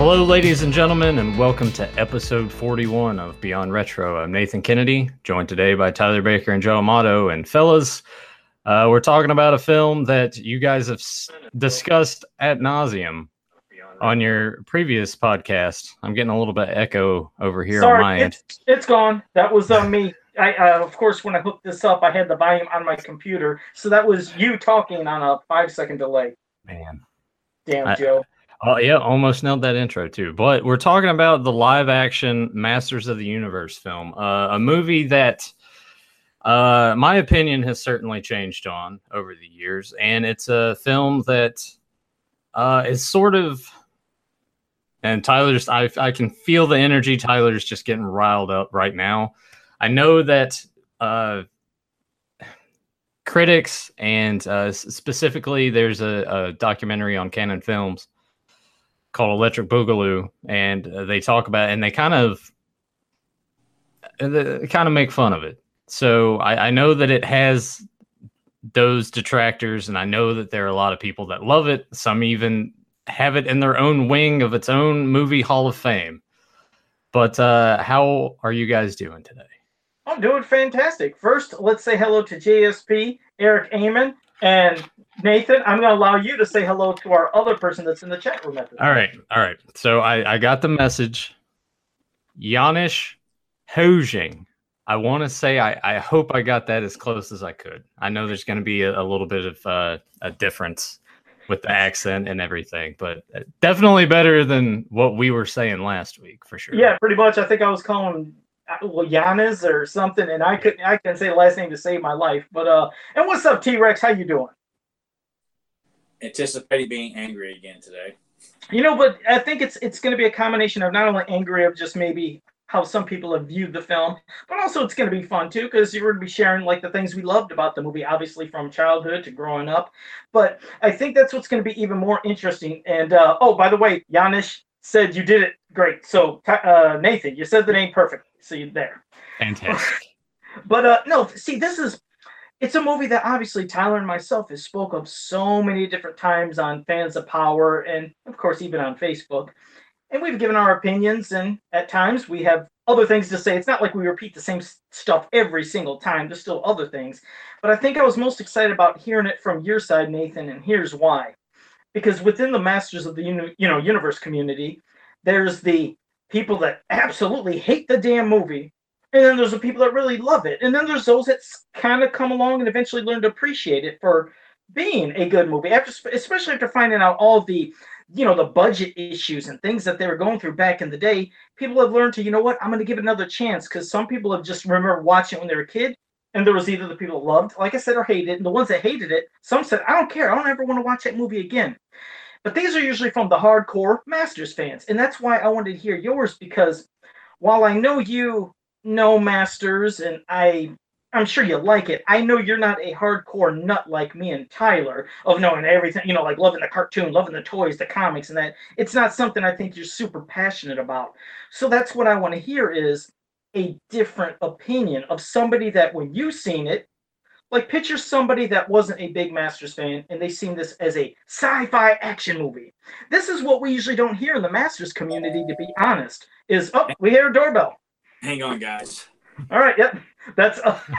Hello, ladies and gentlemen, and welcome to episode 41 of Beyond Retro. I'm Nathan Kennedy, joined today by Tyler Baker and Joe Amato. And fellas, we're talking about a film that you guys have discussed ad nauseum on your previous podcast. I'm getting a little bit of echo over here on my end. It's gone. That was me. I of course, when I hooked this up, I had the volume on my computer, so that was you talking on a 5-second delay. Man. Damn, Joe. Oh, yeah, almost nailed that intro, too. But we're talking about the live-action Masters of the Universe film, a movie that my opinion has certainly changed on over the years. And it's a film that is sort of... And Tyler's... I can feel the energy. Tyler's just getting riled up right now. I know that critics and specifically there's a documentary on Canon Films called Electric Boogaloo, and they talk about it, and they kind of make fun of it. So I know that it has those detractors, and I know that there are a lot of people that love it. Some even have it in their own wing of its own movie Hall of Fame. But how are you guys doing today? I'm doing fantastic. First, let's say hello to JSP, Eric Amon, and Nathan. I'm going to allow you to say hello to our other person that's in the chat room at this time. All right. So I got the message. Janusz Hojing. I want to say I hope I got that as close as I could. I know there's going to be a little bit of a difference with the accent and everything, but definitely better than what we were saying last week, for sure. Yeah, pretty much. I think I was calling Giannis or something, and I couldn't say the last name to save my life. But and what's up, T-Rex? How you doing? Anticipating being angry again today. You know, but I think it's going to be a combination of not only angry of just maybe how some people have viewed the film, but also it's going to be fun too, because you're going to be sharing like the things we loved about the movie, obviously from childhood to growing up. But I think that's what's going to be even more interesting. And oh, by the way, Janusz said you did it great. So Nathan, you said the name perfect. See you there. Fantastic. But no, see, it's a movie that obviously Tyler and myself has spoke of so many different times on Fans of Power and of course even on Facebook. And we've given our opinions, and at times we have other things to say. It's not like we repeat the same stuff every single time. There's still other things. But I think I was most excited about hearing it from your side, Nathan, and here's why. Because within the Masters of the Universe community, there's the people that absolutely hate the damn movie, and then there's the people that really love it, and then there's those that kind of come along and eventually learn to appreciate it for being a good movie, especially after finding out all of the the budget issues and things that they were going through back in the day. People have learned to, you know what, I'm going to give it another chance, because some people have just remember watching it when they were a kid, and there was either the people that loved, like I said, or hated it, and the ones that hated it, some said, I don't care, I don't ever want to watch that movie again. But these are usually from the hardcore Masters fans, and that's why I wanted to hear yours, because while I know you know Masters, and I'm sure you like it, I know you're not a hardcore nut like me and Tyler of knowing everything, like loving the cartoon, loving the toys, the comics, and that. It's not something I think you're super passionate about. So that's what I want to hear, is a different opinion of somebody that when you've seen it, like picture somebody that wasn't a big Masters fan and they seen this as a sci-fi action movie. This is what we usually don't hear in the Masters community, to be honest, is, we hear a doorbell. Hang on, guys. All right, yep. That's,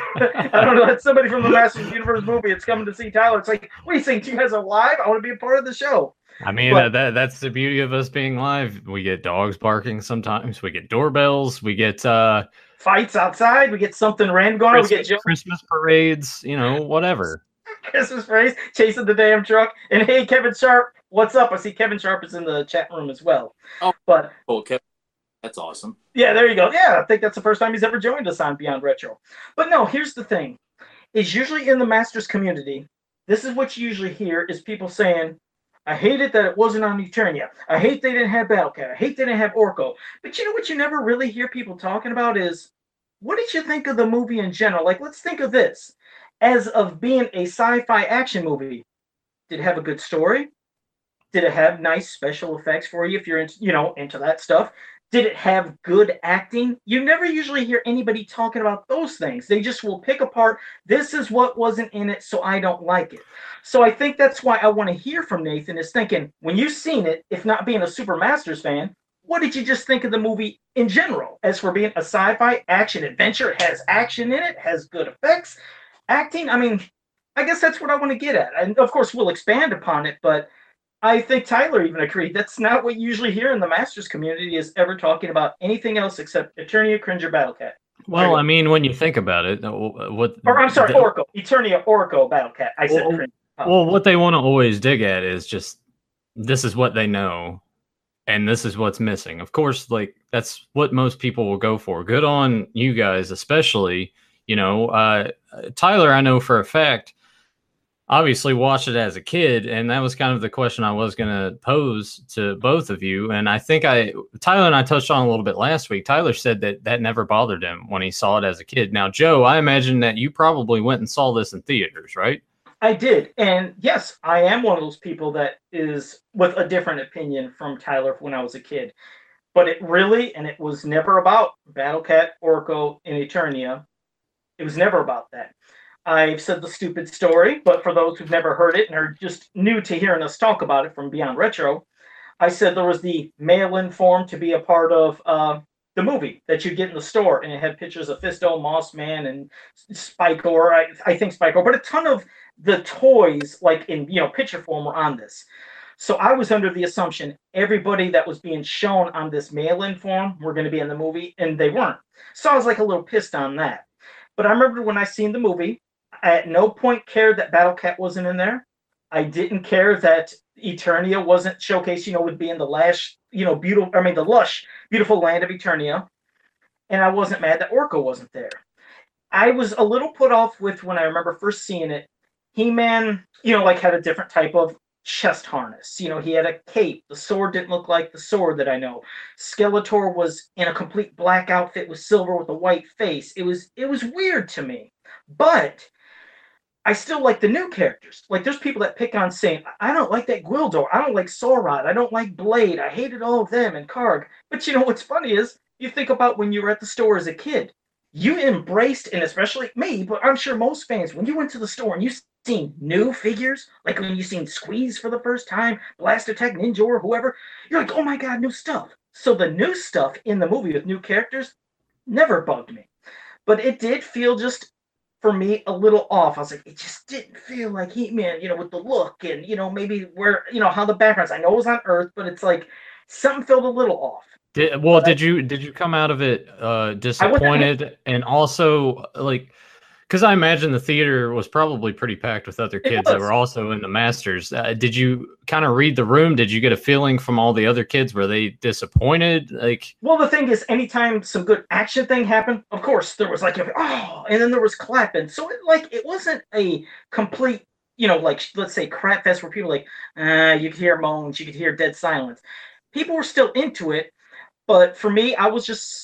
I don't know, that's somebody from the Masters Universe movie. It's coming to see Tyler. It's like, what do you think? You guys are live? I want to be a part of the show. I mean, that's the beauty of us being live. We get dogs barking sometimes. We get doorbells. We get fights outside. We get something random going on. We get Christmas parades, whatever. Christmas parades, chasing the damn truck. And hey, Kevin Sharp, what's up? I see Kevin Sharp is in the chat room as well. Oh, but cool, Kevin. That's awesome. Yeah, there you go. Yeah, I think that's the first time he's ever joined us on Beyond Retro. But no, here's the thing. Is usually in the Masters community, this is what you usually hear, is people saying, I hated that it wasn't on Eternia. I hate they didn't have Battlecat. I hate they didn't have Orko. But you know what you never really hear people talking about is, what did you think of the movie in general? Like, let's think of this. As of being a sci-fi action movie, did it have a good story? Did it have nice special effects for you if you're into that stuff? Did it have good acting? You never usually hear anybody talking about those things. They just will pick apart, this is what wasn't in it, so I don't like it. So I think that's why I want to hear from Nathan is thinking, when you've seen it, if not being a Super Masters fan, what did you just think of the movie in general? As for being a sci-fi action adventure, it has action in it, has good effects, acting. I mean, I guess that's what I want to get at. And of course, we'll expand upon it, but I think Tyler even agreed. That's not what you usually hear in the Masters community is ever talking about anything else except Eternia, Cringer, Battlecat. Well, I mean, when you think about it, Or I'm sorry, Orko. Eternia, Orko, Battlecat. I said Cringer. Well, what they want to always dig at is just, this is what they know, and this is what's missing. Of course, like, that's what most people will go for. Good on you guys, especially, Tyler, I know for a fact, obviously watched it as a kid, and that was kind of the question I was going to pose to both of you. And I think Tyler and I touched on a little bit last week. Tyler said that never bothered him when he saw it as a kid. Now, Joe, I imagine that you probably went and saw this in theaters, right? I did. And yes, I am one of those people that is with a different opinion from Tyler when I was a kid. But it was never about Battlecat, Orko, and Eternia. It was never about that. I've said the stupid story, but for those who've never heard it and are just new to hearing us talk about it from Beyond Retro, I said there was the mail-in form to be a part of the movie that you get in the store, and it had pictures of Fisto, Mossman, and Spikor. I think Spikor, but a ton of the toys, like in picture form, were on this. So I was under the assumption everybody that was being shown on this mail-in form were going to be in the movie, and they weren't. So I was like a little pissed on that. But I remember when I seen the movie, I at no point cared that Battlecat wasn't in there. I didn't care that Eternia wasn't showcased, would be in the lush, beautiful land of Eternia. And I wasn't mad that Orko wasn't there. I was a little put off with when I remember first seeing it. He-Man, had a different type of chest harness. He had a cape. The sword didn't look like the sword that I know. Skeletor was in a complete black outfit with silver with a white face. It was weird to me. But I still like the new characters. Like, there's people that pick on saying, I don't like that Gwildor. I don't like Sorod. I don't like Blade. I hated all of them and Karg. But what's funny is, you think about when you were at the store as a kid. You embraced, and especially me, but I'm sure most fans, when you went to the store and you seen new figures, like when you seen Squeeze for the first time, Blast Attack Ninja or whoever, you're like, oh my God, new stuff. So the new stuff in the movie with new characters never bugged me. But it did feel just, for me, a little off. I was like, it just didn't feel like He-Man, with the look and, maybe where, how the backgrounds. I know it was on Earth, but it's like something felt a little off. Did you come out of it disappointed, and also like, because I imagine the theater was probably pretty packed with other kids that were also in the Masters. Did you kind of read the room? Did you get a feeling from all the other kids? Were they disappointed? Well, the thing is, anytime some good action thing happened, of course there was like, oh, and then there was clapping. So it wasn't a complete, let's say crap fest where people you could hear moans, you could hear dead silence. People were still into it. But for me, I was just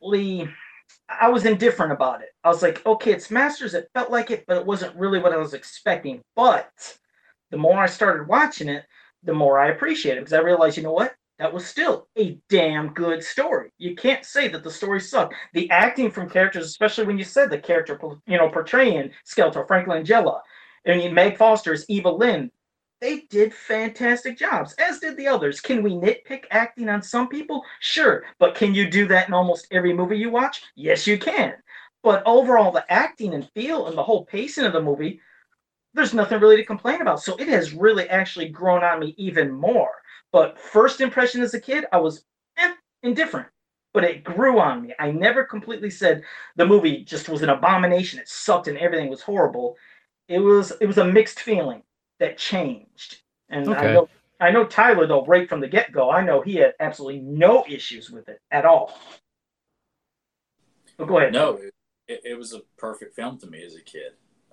I was indifferent about it. I was like, okay, it's Masters. It felt like it, but it wasn't really what I was expecting. But the more I started watching it, the more I appreciated it, because I realized, that was still a damn good story. You can't say that the story sucked. The acting from characters, especially when you said the character, portraying Skeletor, Frank Langella, and Meg Foster's Eva Lynn, they did fantastic jobs, as did the others. Can we nitpick acting on some people? Sure. But can you do that in almost every movie you watch? Yes, you can. But overall, the acting and feel and the whole pacing of the movie, there's nothing really to complain about. So it has really actually grown on me even more. But first impression as a kid, I was indifferent. But it grew on me. I never completely said the movie just was an abomination. It sucked and everything was horrible. It was a mixed feeling that changed. And okay. I know Tyler, though, right from the get-go, I know he had absolutely no issues with it at all. But go ahead. No, it was a perfect film to me as a kid.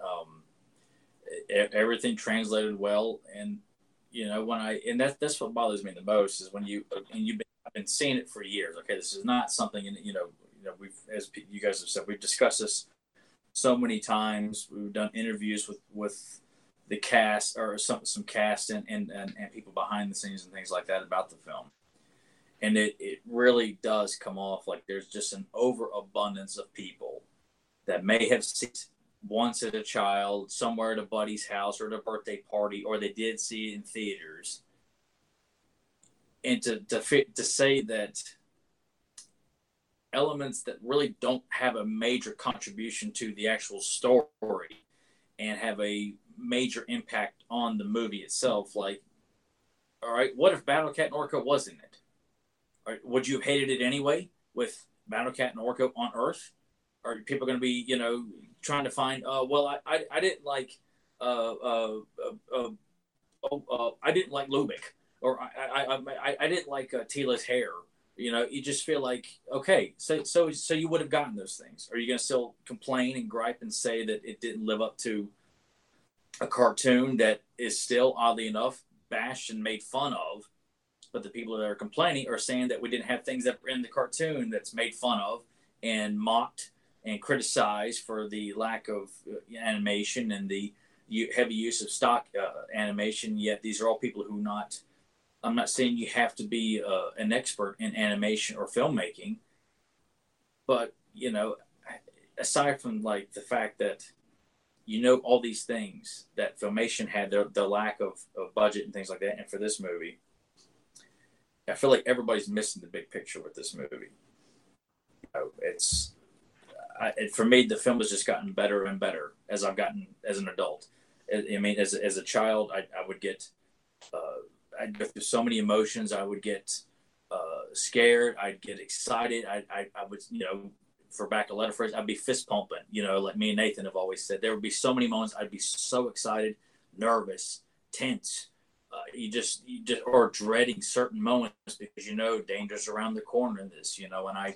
Everything translated well, and that's what bothers me the most is when I've been seeing it for years. Okay, this is not something, we've, as you guys have said, we've discussed this so many times. We've done interviews with the cast or some cast and people behind the scenes and things like that about the film. And it really does come off like there's just an overabundance of people that may have seen it once as a child, somewhere at a buddy's house or at a birthday party, or they did see it in theaters. And to say that elements that really don't have a major contribution to the actual story and have a major impact on the movie itself, like, all right, what if Battle Cat and Orca was in it? Or would you have hated it anyway with Battle Cat and Orca on Earth? Are people going to be, trying to find? Well, I didn't like, I didn't like Lubick, or I didn't like Tila's hair. You just feel like, okay, so you would have gotten those things. Are you going to still complain and gripe and say that it didn't live up to a cartoon that is still, oddly enough, bashed and made fun of? But the people that are complaining are saying that we didn't have things that were in the cartoon that's made fun of and mocked and criticized for the lack of animation and the heavy use of stock animation. Yet these are all people who I'm not saying you have to be an expert in animation or filmmaking, but, aside from like the fact that, all these things that Filmation had, the lack of budget and things like that. And for this movie, I feel like everybody's missing the big picture with this movie. For me, the film has just gotten better and better as I've gotten as an adult. I mean, as a child, I would get, I'd go through so many emotions. I would get scared. I'd get excited. I would, for back a letter phrase, I'd be fist pumping, like me and Nathan have always said. There would be so many moments I'd be so excited, nervous, tense. You just or dreading certain moments because danger's around the corner in this, and I,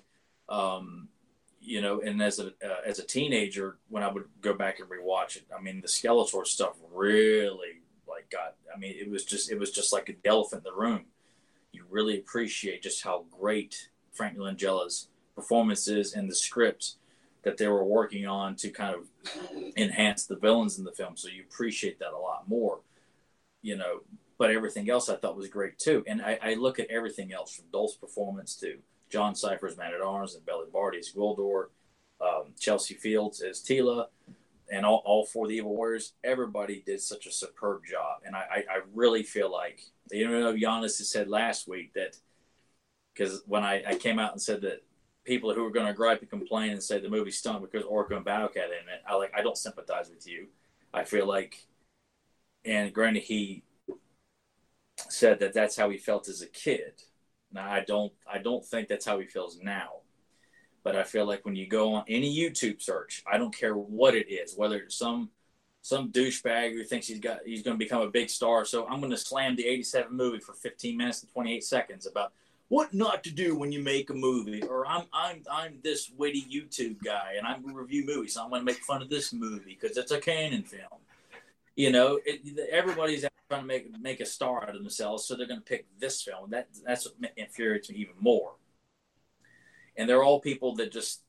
and as a teenager, when I would go back and rewatch it, I mean, the Skeletor stuff really it was just like an elephant in the room. You really appreciate just how great Frank Langella's performance is and the script that they were working on to kind of enhance the villains in the film. So you appreciate that a lot more, but everything else I thought was great too. And I look at everything else from Dolph's performance to John Cypher's Man-at-Arms and Belly Barty as Gwildor, Chelsea Fields as Tila, and all four of the Evil Warriors. Everybody did such a superb job. And I really feel like, Giannis had said last week that, because when I came out and said that people who were going to gripe and complain and say the movie stunk because Orca and Battle Cat in it, I don't sympathize with you. I feel like, and granted, he said that that's how he felt as a kid. Now, I don't think that's how he feels now. But I feel like when you go on any YouTube search, I don't care what it is, whether it's some douchebag who thinks he's going to become a big star, so I'm going to slam the 87 movie for 15 minutes and 28 seconds about what not to do when you make a movie, or I'm this witty YouTube guy and I'm going to review movies, so I'm going to make fun of this movie because it's a canon film. Everybody's trying to make a star out of themselves, so they're going to pick this film. That's what infuriates me even more. And they're all people that just,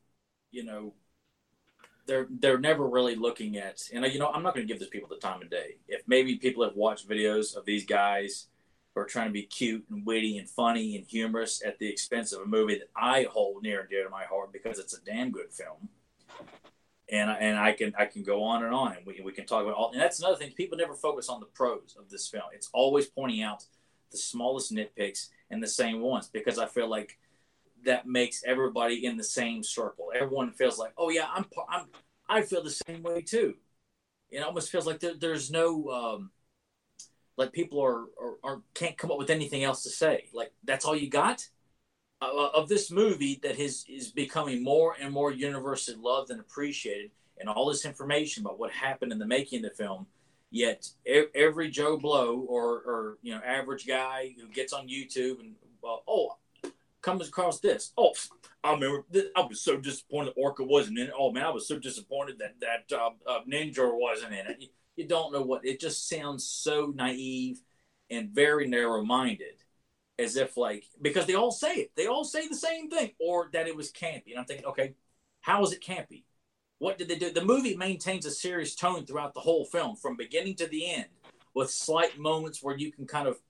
they're never really looking at, and I'm not going to give these people the time of day. If maybe people have watched videos of these guys who are trying to be cute and witty and funny and humorous at the expense of a movie that I hold near and dear to my heart because it's a damn good film. And I can go on, and we can talk about all. And that's another thing. People never focus on the pros of this film. It's always pointing out the smallest nitpicks and the same ones, because I feel like that makes everybody in the same circle. Everyone feels like, oh yeah, I feel the same way too. It almost feels like there's no like people are can't come up with anything else to say. Like, that's all you got of this movie that is becoming more and more universally loved and appreciated, and all this information about what happened in the making of the film. Yet every Joe Blow or average guy who gets on YouTube and comes across this. Oh, I remember I was so disappointed Orca wasn't in it. Oh man, I was so disappointed that Ninja wasn't in it. You don't know what it just sounds so naive and very narrow-minded, as if because they all say the same thing, or that it was campy. And I'm thinking, okay, how is it campy? What did they do? The movie maintains a serious tone throughout the whole film, from beginning to the end, with slight moments where you can kind of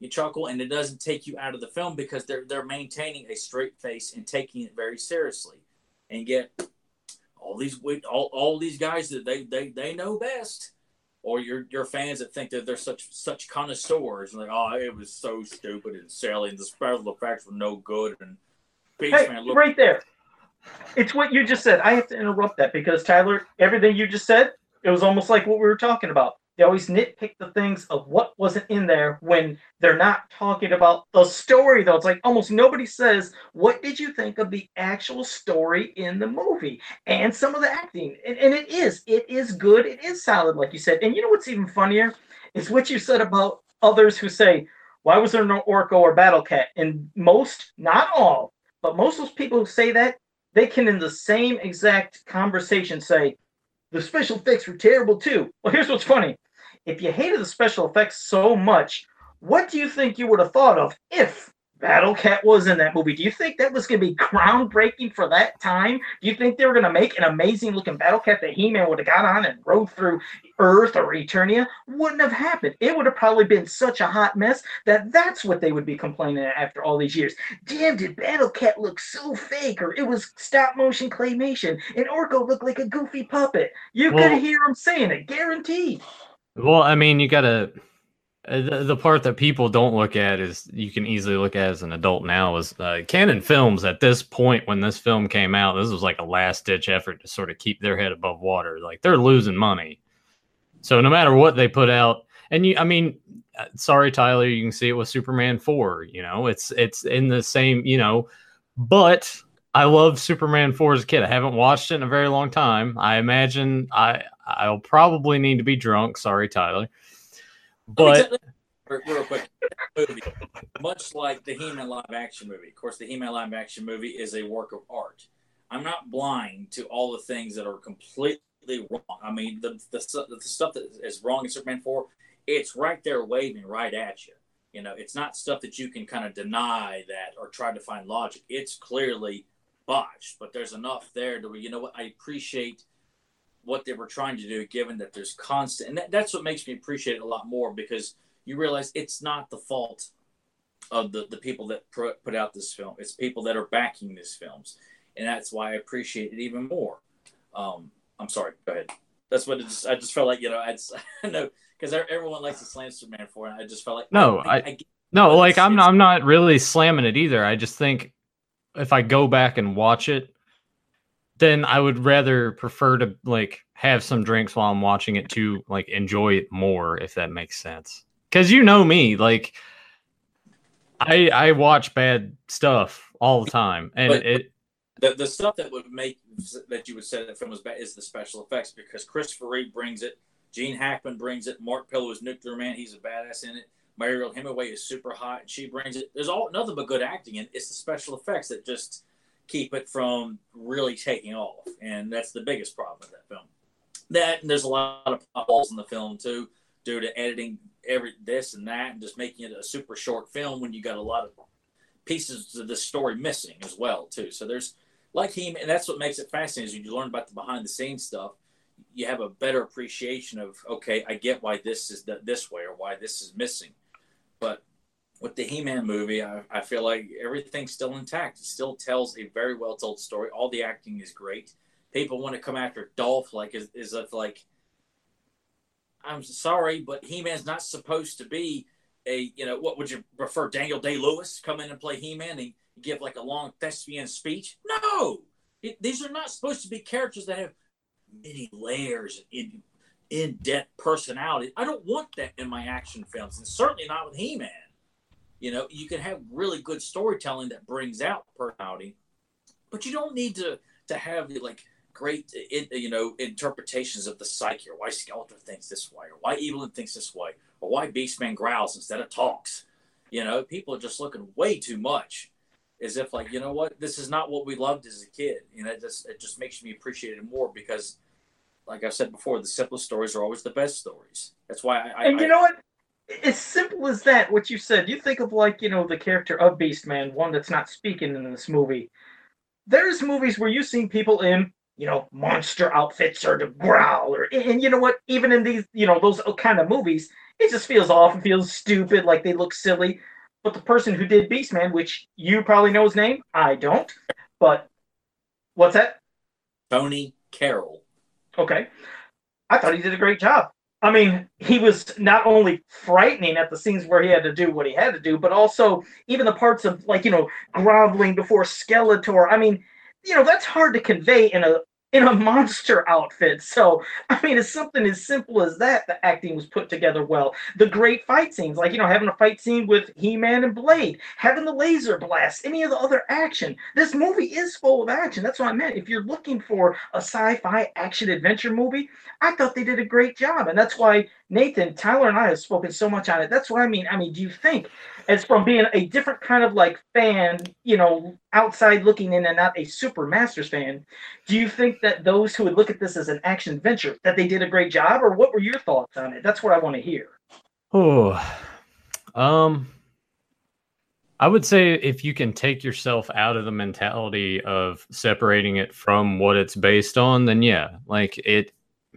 you chuckle, and it doesn't take you out of the film because they're maintaining a straight face and taking it very seriously. And yet, all these guys that they know best, or your fans that think that they're such connoisseurs, and like, oh, it was so stupid and silly, and the special effects were no good, and Beastman right there. It's what you just said. I have to interrupt that because Tyler, everything you just said, it was almost like what we were talking about. They always nitpick the things of what wasn't in there when they're not talking about the story, though. It's like almost nobody says, what did you think of the actual story in the movie? And some of the acting. And it is good. It is solid, like you said. And you know what's even funnier? Is what you said about others who say, why was there no Orko or Battle Cat? And most, not all, but most of those people who say that, they can in the same exact conversation say, the special effects were terrible too. Well, here's what's funny. If you hated the special effects so much, what do you think you would have thought of if Battle Cat was in that movie? Do you think that was going to be groundbreaking for that time? Do you think they were going to make an amazing looking Battle Cat that He-Man would have got on and rode through Earth or Eternia? Wouldn't have happened. It would have probably been such a hot mess that's what they would be complaining at after all these years. Damn, did Battle Cat look so fake, or it was stop motion claymation, and Orko looked like a goofy puppet. You could hear him saying it, guaranteed. Well, I mean, you gotta. The part that people don't look at is you can easily look at as an adult now is Canon Films at this point when this film came out. This was like a last ditch effort to sort of keep their head above water. Like they're losing money, so no matter what they put out, and I mean, sorry Tyler, you can see it with Superman 4. You know, it's in the same. You know, but I loved Superman 4 as a kid. I haven't watched it in a very long time. I imagine I'll probably need to be drunk. Sorry, Tyler. But real quick, movie, much like the He-Man live action movie, of course, the He-Man live action movie is a work of art. I'm not blind to all the things that are completely wrong. I mean, the stuff that is wrong in Superman 4, it's right there waving right at you. You know, it's not stuff that you can kind of deny that or try to find logic. It's clearly botched, but there's enough there to where, you know what, I appreciate what they were trying to do, given that there's constant, and that's what makes me appreciate it a lot more, because you realize it's not the fault of the people that put out this film. It's people that are backing these films, and that's why I appreciate it even more. I'm sorry, go ahead. That's what I just felt like, you know, I know, because everyone likes to slam Superman for it. I just felt like I'm not really slamming it either. I just think if I go back and watch it, then I would rather prefer to like have some drinks while I'm watching it to like enjoy it more, if that makes sense. Because you know me, like I watch bad stuff all the time, and the stuff that would make that you would say that film was bad is the special effects, because Christopher Reeve brings it, Gene Hackman brings it, Mark Pillow is Nuclear Man, he's a badass in it. Mariel Hemingway is super hot, and she brings it. There's nothing but good acting in it. It's the special effects that just keep it from really taking off, and that's the biggest problem with that film. That, and there's a lot of holes in the film too, due to editing this and that, and just making it a super short film when you got a lot of pieces of the story missing as well too. So there's like him, and that's what makes it fascinating. Is you learn about the behind the scenes stuff, you have a better appreciation of, okay, I get why this is this way or why this is missing. But with the He-Man movie, I feel like everything's still intact. It still tells a very well told story. All the acting is great. People want to come after Dolph like as if like, I'm sorry, but He-Man's not supposed to be a, you know, what would you prefer, Daniel Day-Lewis come in and play He-Man and give like a long thespian speech? No! These are not supposed to be characters that have many layers in in-depth personality. I don't want that in my action films, and certainly not with He-Man. You know, you can have really good storytelling that brings out personality, but you don't need to have like great, you know, interpretations of the psyche, or why Skeletor thinks this way, or why Evelyn thinks this way, or why Beastman growls instead of talks. You know, people are just looking way too much, as if like, you know what, this is not what we loved as a kid. You know, it just makes me appreciate it more, because, like I said before, the simplest stories are always the best stories. That's why you know what? As simple as that, what you said, you think of like, you know, the character of Beastman, one that's not speaking in this movie. There's movies where you've seen people in monster outfits or to growl and you know what? Even in these, those kind of movies, it just feels off and feels stupid, like they look silly. But the person who did Beastman, which you probably know his name, I don't, but what's that? Tony Carroll. Okay. I thought he did a great job. I mean, he was not only frightening at the scenes where he had to do what he had to do, but also even the parts of groveling before Skeletor. I mean, that's hard to convey in a monster outfit. So, I mean, it's something as simple as that. The acting was put together well. The great fight scenes, like, having a fight scene with He-Man and Blade, having the laser blast, any of the other action. This movie is full of action. That's what I meant. If you're looking for a sci-fi action adventure movie, I thought they did a great job. And that's why Nathan, Tyler, and I have spoken so much on it. That's what I mean. I mean, do you think, as from being a different kind of fan, outside looking in and not a super Masters fan, do you think that those who would look at this as an action adventure, that they did a great job, or what were your thoughts on it? That's what I want to hear. Oh, I would say if you can take yourself out of the mentality of separating it from what it's based on, then yeah, like it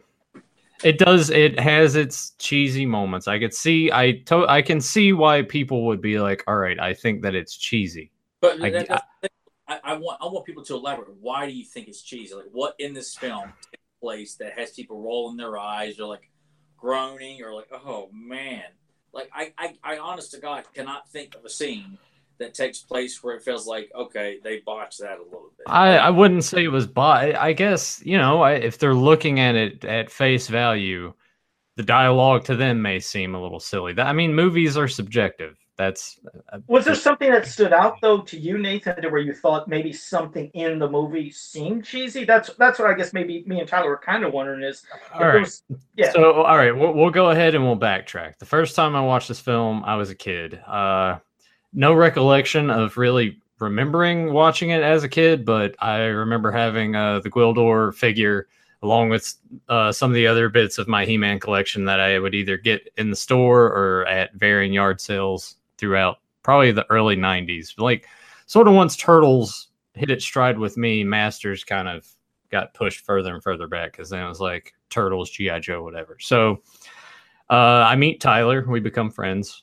has its cheesy moments. I can see why people would be like, all right, I think that it's cheesy. But I want people to elaborate. Why do you think it's cheesy? Like, what in this film takes place that has people rolling their eyes or like groaning or like, oh man? Like, I honest to God cannot think of a scene that takes place where it feels like, okay, they botched that a little bit. I wouldn't say it was I guess, if they're looking at it at face value, the dialogue to them may seem a little silly. I mean, movies are subjective. Was there something that stood out though to you, Nathan, to where you thought maybe something in the movie seemed cheesy? That's what I guess maybe me and Tyler were kind of wondering is. All right. Yeah. So, all right, we'll go ahead and we'll backtrack. The first time I watched this film, I was a kid. No recollection of really remembering watching it as a kid, but I remember having the Gwildor figure along with some of the other bits of my He-Man collection that I would either get in the store or at varying yard sales throughout probably the early 90s. Like, sort of once Turtles hit its stride with me, Masters kind of got pushed further and further back because then it was like Turtles, G.I. Joe, whatever. So I meet Tyler. We become friends.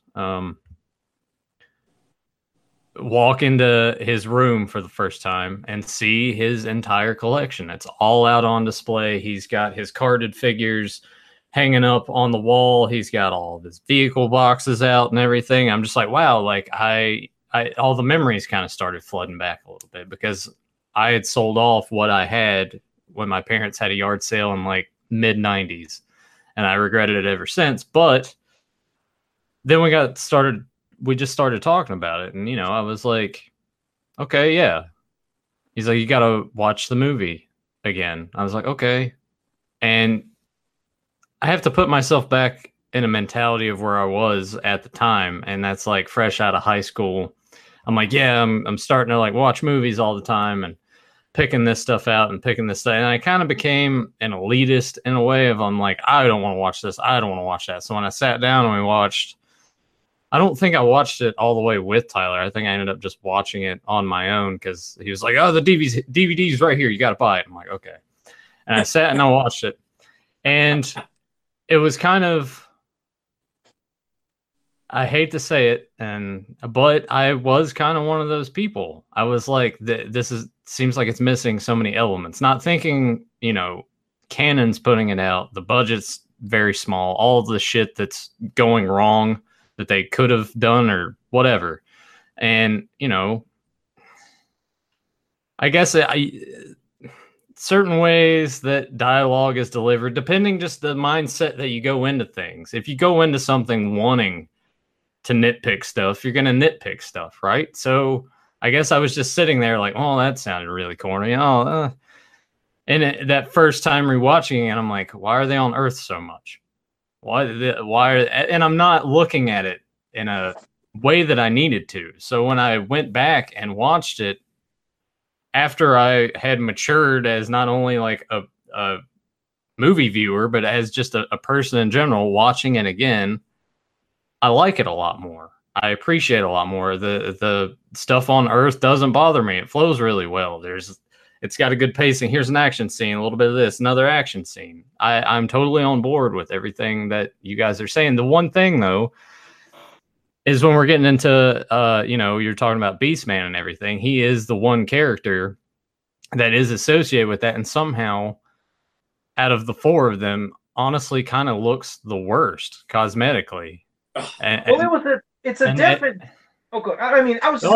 Walk into his room for the first time and see his entire collection. It's all out on display. He's got his carded figures hanging up on the wall. He's got all of his vehicle boxes out and everything. I'm just like, wow, like I all the memories kind of started flooding back a little bit because I had sold off what I had when my parents had a yard sale in like mid 90s. And I regretted it ever since. But then we just started talking about it. And, I was like, okay, yeah. He's like, you got to watch the movie again. I was like, okay. And I have to put myself back in a mentality of where I was at the time. And that's like fresh out of high school. I'm like, yeah, I'm starting to like watch movies all the time and picking this stuff out and picking this stuff. And I kind of became an elitist in a way of I'm like, I don't want to watch this. I don't want to watch that. So when I sat down and we watched, I don't think I watched it all the way with Tyler. I think I ended up just watching it on my own because he was like, oh, the DVD's right here. You got to buy it. I'm like, okay. And I sat and I watched it. And it was kind of, I hate to say it, but I was kind of one of those people. I was like, seems like it's missing so many elements. Not thinking, Canon's putting it out. The budget's very small. All of the shit that's going wrong that they could have done or whatever. And, I guess certain ways that dialogue is delivered, depending just the mindset that you go into things. If you go into something wanting to nitpick stuff, you're going to nitpick stuff, right? So I guess I was just sitting there like, oh, that sounded really corny. And that first time rewatching it, I'm like, why are they on Earth so much? And I'm not looking at it in a way that I needed to. So when I went back and watched it after I had matured as not only like a movie viewer, but as just a person in general watching it again, I like it a lot more. I appreciate it a lot more. The stuff on Earth doesn't bother me. It flows really well. It's got a good pacing. Here's an action scene, a little bit of this, another action scene. I'm totally on board with everything that you guys are saying. The one thing, though, is when we're getting into, you're talking about Beastman and everything. He is the one character that is associated with that. And somehow, out of the four of them, honestly kind of looks the worst cosmetically. It's a different. Okay, I mean, I was.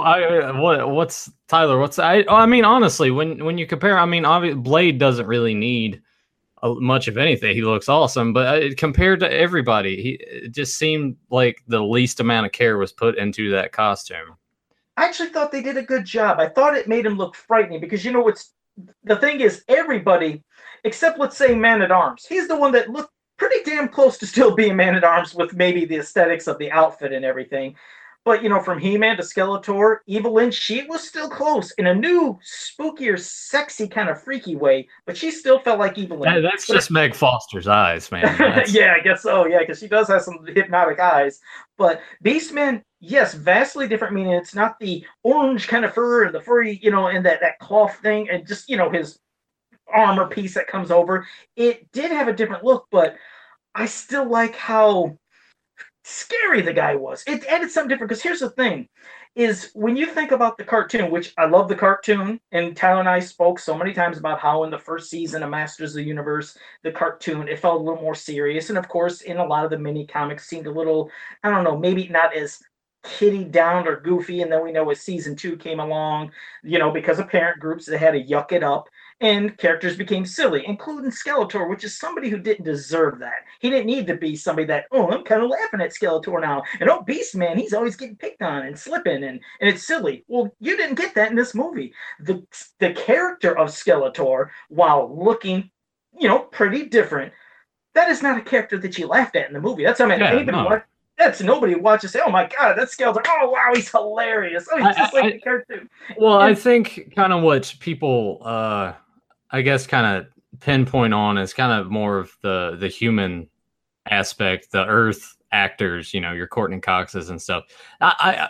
What's Tyler? Honestly, when you compare, obviously Blade doesn't really need much of anything. He looks awesome, but compared to everybody, it just seemed like the least amount of care was put into that costume. I actually thought they did a good job. I thought it made him look frightening because the thing is, everybody except let's say Man-at-Arms, he's the one that looked pretty damn close to still being Man-at-Arms with maybe the aesthetics of the outfit and everything. But, from He-Man to Skeletor, Evelyn, she was still close in a new, spookier, sexy, kind of freaky way, but she still felt like Evelyn. That's just Meg Foster's eyes, man. Yeah, I guess so, yeah, because she does have some hypnotic eyes. But Beastman, yes, vastly different, meaning it's not the orange kind of fur and the furry, and that cloth thing, and just, his armor piece that comes over. It did have a different look, but I still like how scary the guy was. It added something different because here's the thing is when you think about the cartoon, which I love the cartoon, and Tyler and I spoke so many times about how in the first season of Masters of the Universe, the cartoon, it felt a little more serious. And of course, in a lot of the mini comics seemed a little, I don't know, maybe not as kitty down or goofy. And then we know as season 2 came along, because of parent groups, they had to yuck it up. And characters became silly, including Skeletor, which is somebody who didn't deserve that. He didn't need to be somebody that, I'm kind of laughing at Skeletor now. And Beastman, he's always getting picked on and slipping, and it's silly. Well, you didn't get that in this movie. The character of Skeletor, while looking, pretty different, that is not a character that you laughed at in the movie. That's, nobody watches say, oh my God, that's Skeletor. Oh wow, he's hilarious. Oh, he's just like the cartoon. Well, I think kind of what people I guess kind of pinpoint on is kind of more of the human aspect, the Earth actors, your Courtney Coxes and stuff. I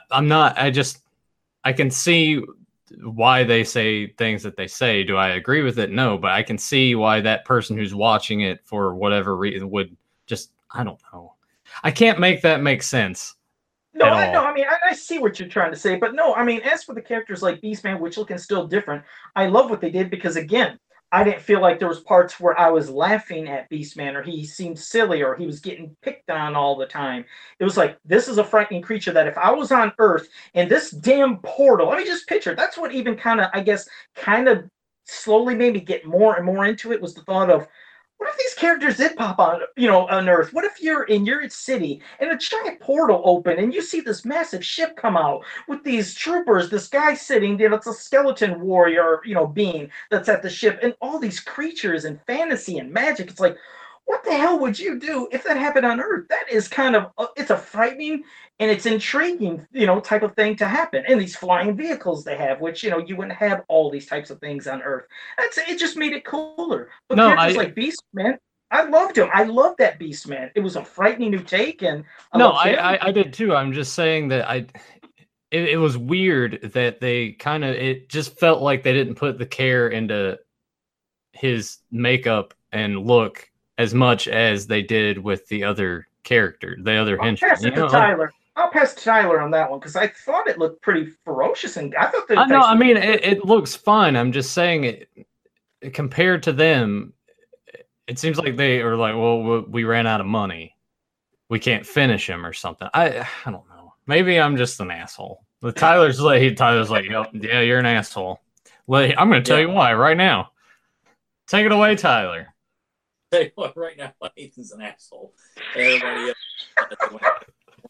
can see why they say things that they say. Do I agree with it? No, but I can see why that person who's watching it for whatever reason would just, I don't know. I can't make that make sense. No, I know. I see what you're trying to say, but no, as for the characters like Beastman, which looking still different, I love what they did because, again, I didn't feel like there was parts where I was laughing at Beastman or he seemed silly or he was getting picked on all the time. It was like, this is a frightening creature that if I was on Earth and this damn portal, let me just picture, that's what even kind of slowly made me get more and more into it was the thought of, what if these characters did pop on, on Earth? What if you're in your city and a giant portal open and you see this massive ship come out with these troopers, this guy sitting there, it's a skeleton warrior, being that's at the ship, and all these creatures and fantasy and magic. It's like, what the hell would you do if that happened on Earth? That is kind of, it's a frightening and it's intriguing, type of thing to happen. And these flying vehicles they have, which, you wouldn't have all these types of things on Earth. It just made it cooler. But characters like Beastman, I loved him. I loved that Beastman. It was a frightening new take. And I did too. I'm just saying that it was weird that they it just felt like they didn't put the care into his makeup and look as much as they did with the other character, the other henchmen. I'll pass to Tyler on that one because I thought it looked pretty ferocious, and I thought it looks fine. I'm just saying it compared to them, it seems like they are like, well, we ran out of money, we can't finish him or something. I don't know. Maybe I'm just an asshole. But Tyler's like, yep, yeah, you're an asshole. Well, I'm going to tell you why right now. Take it away, Tyler. Tell you what, right now, Ethan's an asshole. Everybody else,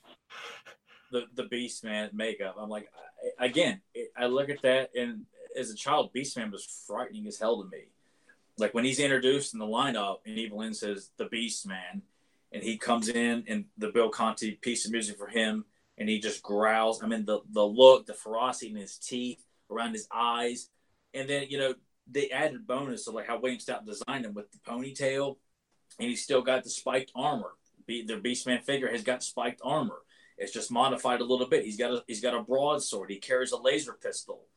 the Beastman makeup. I'm like, I look at that, and as a child, Beastman was frightening as hell to me. Like when he's introduced in the lineup, and Evelyn says the Beastman, and he comes in, and the Bill Conti piece of music for him, and he just growls. The look, the ferocity in his teeth, around his eyes, and then the added bonus of like how William Stout designed him with the ponytail, and he's still got the spiked armor. The Beastman figure has got spiked armor. It's just modified a little bit. He's got a broadsword. He carries a laser pistol.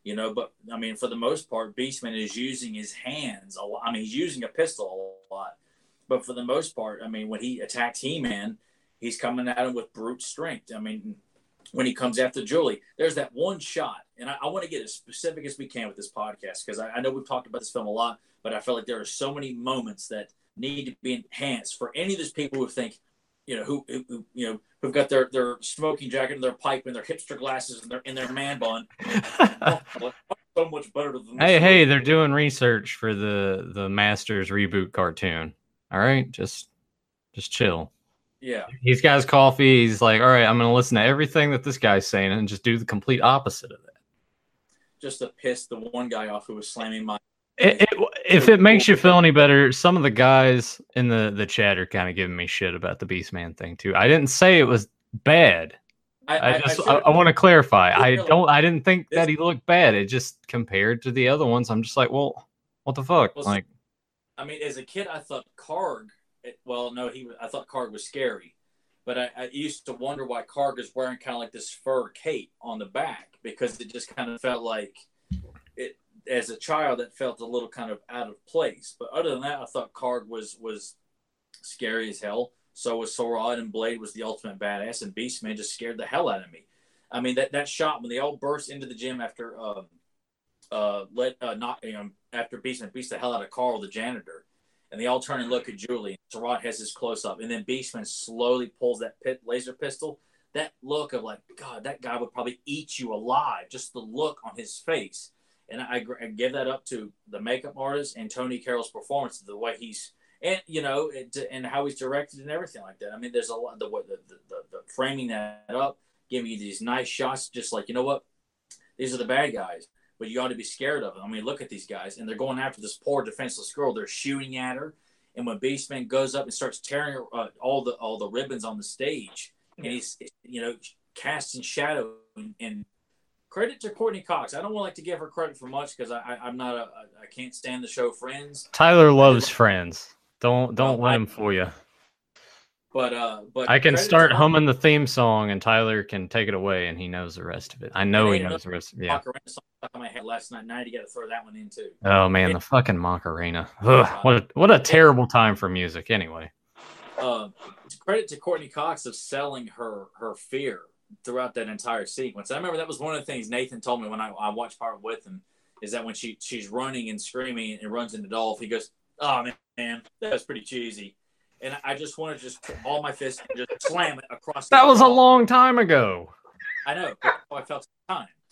But I mean, for the most part, Beastman is using his hands a lot. I mean, he's using a pistol a lot, but for the most part, I mean, when he attacks He-Man, he's coming at him with brute strength. I mean, when he comes after Julie, there's that one shot, and I want to get as specific as we can with this podcast because I know we've talked about this film a lot, but I feel like there are so many moments that need to be enhanced for any of those people who think, who've got their smoking jacket and their pipe and their hipster glasses and their man bun. So much better than this. Hey, they're doing research for the Masters reboot cartoon. All right, just chill. Yeah. He's got his coffee. He's like, all right, I'm going to listen to everything that this guy's saying and just do the complete opposite of that. Just to piss the one guy off who was slamming my... If it makes you feel any better, some of the guys in the chat are kind of giving me shit about the Beastman thing too. I didn't say it was bad. I want to clarify. I didn't think that he looked bad. It just compared to the other ones, I'm just like, well, what the fuck? Well, like, I mean, as a kid, I thought Karg. I thought Karg was scary, but I used to wonder why Karg is wearing kind of like this fur cape on the back because it just kind of felt like it. As a child, it felt a little kind of out of place. But other than that, I thought Karg was scary as hell. So was Sorod, and Blade was the ultimate badass, and Beastman just scared the hell out of me. I mean, that shot when they all burst into the gym after after Beastman beats the hell out of Carl, the janitor, and they all turn and look at Julie. And Sorod has his close up, and then Beastman slowly pulls that laser pistol. That look of like, God, that guy would probably eat you alive. Just the look on his face. And I give that up to the makeup artist and Tony Carroll's performance, the way he's, and and how he's directed and everything like that. I mean, there's a lot the framing that up, giving you these nice shots, just like, you know what, these are the bad guys, but you ought to be scared of them. I mean, look at these guys, and they're going after this poor defenseless girl. They're shooting at her, and when Beastman goes up and starts tearing her, all the ribbons on the stage, and he's casting shadow and credit to Courtney Cox. I don't like to give her credit for much because I'm not I can't stand the show Friends. Tyler loves Friends. Don't let him fool you. But I can start humming the theme song and Tyler can take it away and he knows the rest of it. I know he knows the rest of it. Yeah. Macarena song stuck in my head last night. Now you got to throw that one in too. Oh man, the fucking Macarena. Ugh, what a terrible time for music. Anyway. Credit to Courtney Cox of selling her fear throughout that entire sequence. I remember that was one of the things Nathan told me when I watched part with him, is that when she's running and screaming and runs into Dolph, he goes, "Oh man, that was pretty cheesy." And I just want to just put all my fists and just slam it across. That was a long time ago. I know. That's how I felt at the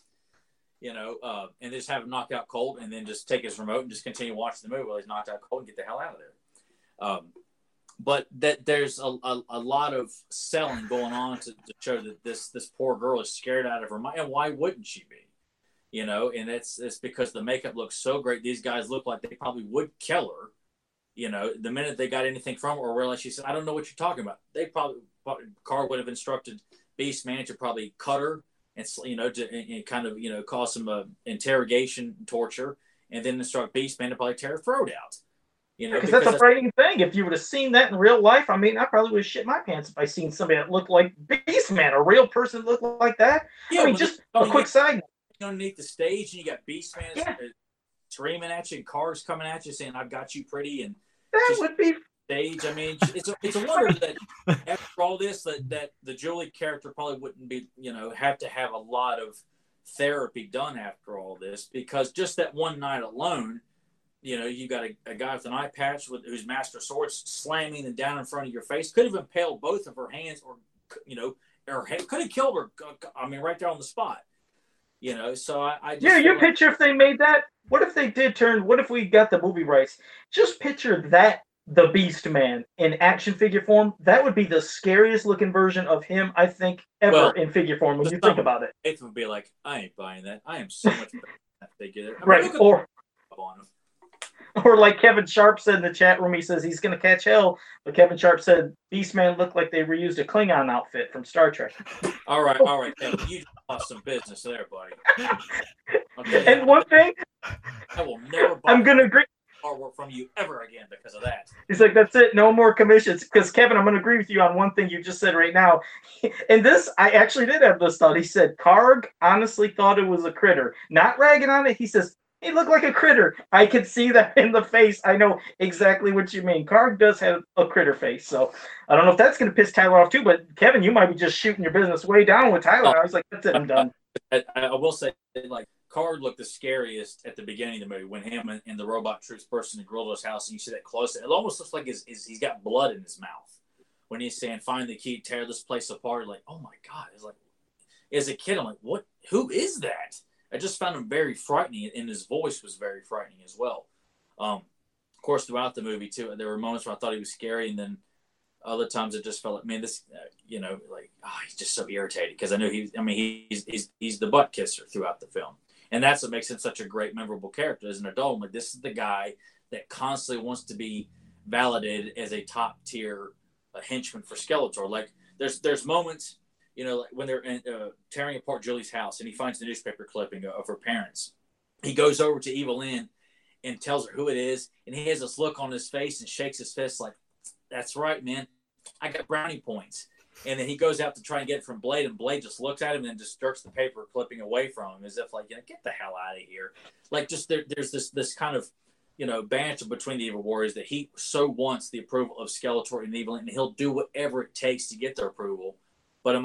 time. And just have him knocked out cold, and then just take his remote and just continue watching the movie while he's knocked out cold and get the hell out of there. But that there's a lot of selling going on to show that this poor girl is scared out of her mind. And why wouldn't she be? And it's because the makeup looks so great. These guys look like they probably would kill her. The minute they got anything from her or realized she said, "I don't know what you're talking about," Carl would have instructed Beastman to probably cut her and and kind of cause some interrogation torture, and then instruct Beastman to probably tear her throat out. Because that's a frightening thing. If you would have seen that in real life, I mean, I probably would have shit my pants if I seen somebody that looked like Beastman, a real person that looked like that. Yeah, I mean, just a quick side. Underneath the stage, and you got Beastman screaming at you, and cars coming at you saying, "I've got you, pretty," and that would be stage. I mean, it's a wonder that after all this, that the Julie character probably wouldn't be, have to have a lot of therapy done after all this, because just that one night alone. You got a guy with an eye patch who's master swords slamming them down in front of your face. Could have impaled both of her hands, or could have killed her. I mean, right there on the spot. So I just you picture if they made that. What if they did turn? What if we got the movie rights? Just picture that the Beast Man in action figure form. That would be the scariest looking version of him, I think, ever in figure form. When you think about it, Nathan would be like, "I ain't buying that. I am so much better than that figure." Right, or like Kevin Sharp said in the chat room, he says he's going to catch hell. But Kevin Sharp said Beastman looked like they reused a Klingon outfit from Star Trek. All right, Kevin, you lost some business there, buddy. Okay. And one thing, I will never buy I'm going to agree. artwork from you ever again because of that. He's like, that's it, no more commissions. Because Kevin, I'm going to agree with you on one thing you just said right now. And this, I actually did have this thought. He said, Karg honestly thought it was a critter. Not ragging on it. He says, he looked like a critter. I could see that in the face. I know exactly what you mean. Karg does have a critter face. So I don't know if that's going to piss Tyler off too. But Kevin, you might be just shooting your business way down with Tyler. I was like, that's it, I'm done. I will say, like, Karg looked the scariest at the beginning of the movie when him and the robot troops burst into Grillo's house, and you see that close. It almost looks like he's got blood in his mouth when he's saying, "Find the key, tear this place apart." Like, oh my god! It's like, as a kid, I'm like, what? Who is that? I just found him very frightening, and his voice was very frightening as well. Of course, throughout the movie too, there were moments where I thought he was scary, and then other times it just felt like, man, this, he's just so irritated because I knew he's the butt kisser throughout the film. And that's what makes him such a great, memorable character as an adult. Like, this is the guy that constantly wants to be validated as a top tier henchman for Skeletor. Like, there's moments, like when they're tearing apart Julie's house, and he finds the newspaper clipping of her parents. He goes over to Evil-Lyn and tells her who it is, and he has this look on his face and shakes his fist like, "That's right, man. I got brownie points." And then he goes out to try and get it from Blade, and Blade just looks at him and then just jerks the paper clipping away from him as if like, get the hell out of here. Like, just there's this kind of, banter between the Evil Warriors that he so wants the approval of Skeletor and Evil, and he'll do whatever it takes to get their approval. But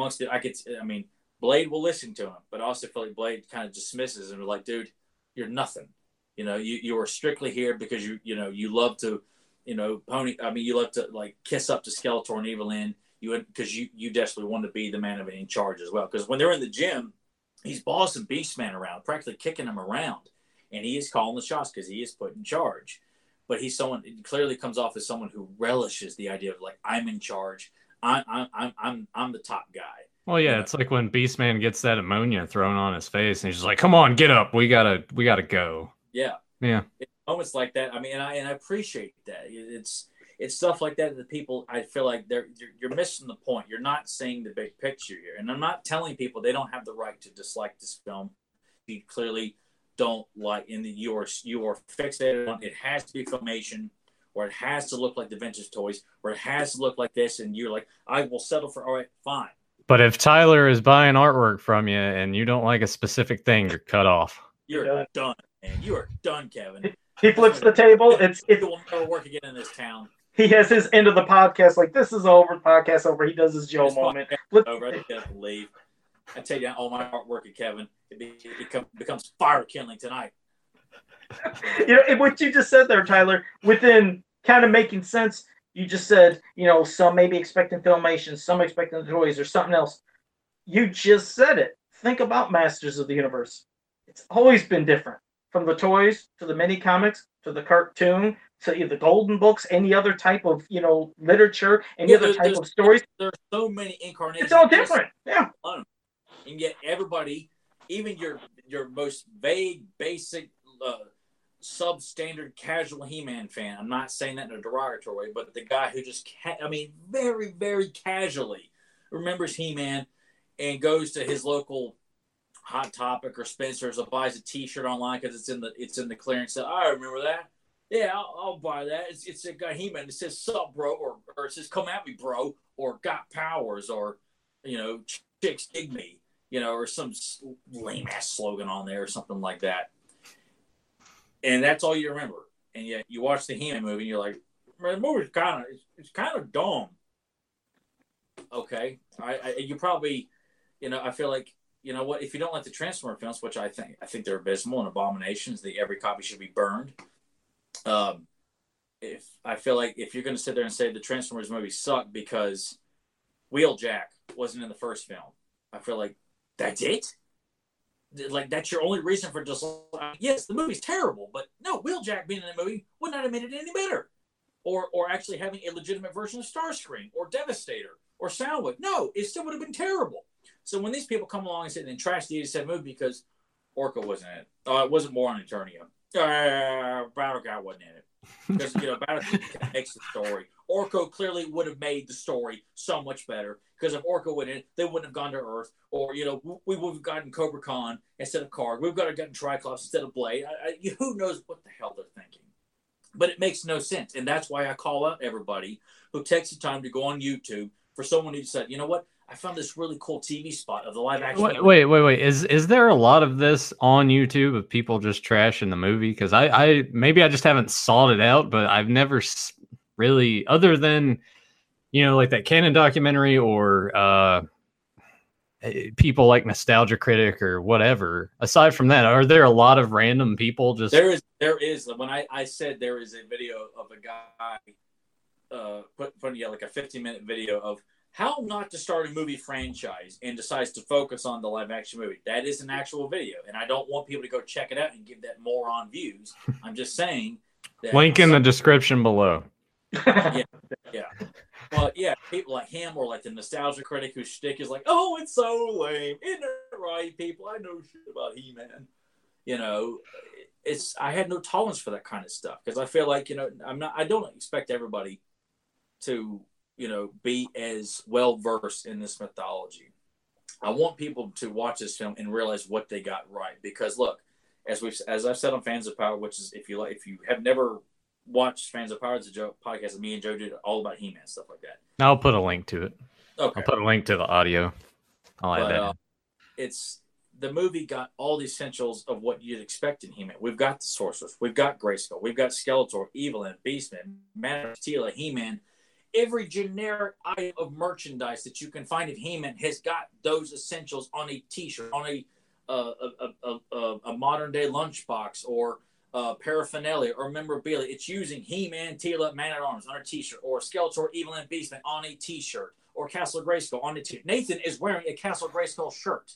Blade will listen to him, but I also feel like Blade kind of dismisses him, like, dude, you're nothing. You are strictly here because you love to, you love to like kiss up to Skeletor and Evil-Lyn. Because you desperately want to be the man in charge as well. Because when they're in the gym, he's bossing Beastman around, practically kicking him around, and he is calling the shots because he is put in charge. But he's someone, it clearly comes off as someone who relishes the idea of like, I'm in charge. I'm the top guy. Well, yeah, it's like when Beastman gets that ammonia thrown on his face, and he's just like, "Come on, get up. We gotta go." Yeah. It's moments like that. I appreciate that. It's stuff like that people, I feel like you're missing the point. You're not seeing the big picture here. And I'm not telling people they don't have the right to dislike this film. You clearly don't like, you are fixated on it has to be Filmation, or it has to look like the vintage toys, or it has to look like this, and you're like, I will settle for, all right, fine. But if Tyler is buying artwork from you and you don't like a specific thing, you're cut off. You're done, man. You are done, Kevin. He flips the table. It will never work again in this town. He has his end of the podcast, like, this is over, podcast over. He does his Joe moment. Over. I can't believe. I tell you, all my artwork at Kevin, it becomes fire kindling tonight. What you just said there, Tyler, within kind of making sense, you just said, some may be expecting Filmation, some expecting the toys or something else. You just said it. Think about Masters of the Universe. It's always been different. From the toys to the mini comics to the cartoon to the golden books, any other type of literature, any other type of stories. There's so many incarnations. It's all different, yeah. And yet everybody, even your most vague, basic, substandard, casual He-Man fan. I'm not saying that in a derogatory way, but the guy who just, very, very casually remembers He-Man and goes to his local Hot Topic or Spencer's or buys a T-shirt online because it's in the clearance sale. I remember that. Yeah, I'll buy that. It's a guy He-Man. It says "Sup, bro," or it says "Come at me, bro," or "Got powers," or "Chicks dig me," or some lame ass slogan on there or something like that. And that's all you remember. And yet you watch the He-Man movie and you're like, man, the movie's kind of dumb. Okay, you probably, I feel like. You know what? If you don't like the Transformer films, which I think they're abysmal and abominations, every copy should be burned. If I feel like if you're going to sit there and say the Transformers movie sucked because Wheeljack wasn't in the first film, I feel like that's it. Like, that's your only reason for just yes, the movie's terrible, but no, Wheeljack being in the movie would not have made it any better. Or actually having a legitimate version of Starscream or Devastator or Soundwave. No, it still would have been terrible. So when these people come along and sit and trash the 87 movie because Orko wasn't in it. It wasn't more on Eternia. Battle Guy wasn't in it. Because, Battle Guy makes the story. Orko clearly would have made the story so much better. Because if Orko went in, they wouldn't have gone to Earth. Or, we would have gotten Cobra Khan instead of Karg. We've got to gotten Triclops instead of Blade. Who knows what the hell they're thinking. But it makes no sense. And that's why I call out everybody who takes the time to go on YouTube for someone who said, you know what? I found this really cool TV spot of the live action. Wait. Is there a lot of this on YouTube of people just trashing the movie? Because I maybe I just haven't sought it out, but I've never really, other than, like that Canon documentary or people like Nostalgia Critic or whatever. Aside from that, are there a lot of random people just? There is. When I said there is a video of a guy putting together like a 15-minute video of how not to start a movie franchise and decides to focus on the live action movie. That is an actual video, and I don't want people to go check it out and give that moron views. I'm just saying that link in the description below. Yeah. Well, yeah, people like him or like the Nostalgia Critic whose shtick is like, oh, it's so lame. Isn't it right, people? I know shit about He-Man. I had no tolerance for that kind of stuff because I feel like, I don't expect everybody to, be as well versed in this mythology. I want people to watch this film and realize what they got right. Because look, as I've said on Fans of Power, which is if you have never watched Fans of Power, it's a podcast that me and Joe did all about He-Man stuff like that. I'll put a link to it. Okay. I'll put a link to the audio. I'll add that. It's the movie got all the essentials of what you'd expect in He-Man. We've got the Sorceress, we've got Grayskull, we've got Skeletor, Evelyn, Beastman, Man of Steel, He-Man. Every generic item of merchandise that you can find of He-Man has got those essentials on a T-shirt, on a modern day lunchbox or paraphernalia or memorabilia. It's using He-Man, Teela, Man-at-Arms on a T-shirt, or Skeletor, Evelyn, Beastman on a T-shirt, or Castle Grayskull on a T-shirt. Nathan is wearing a Castle Grayskull shirt.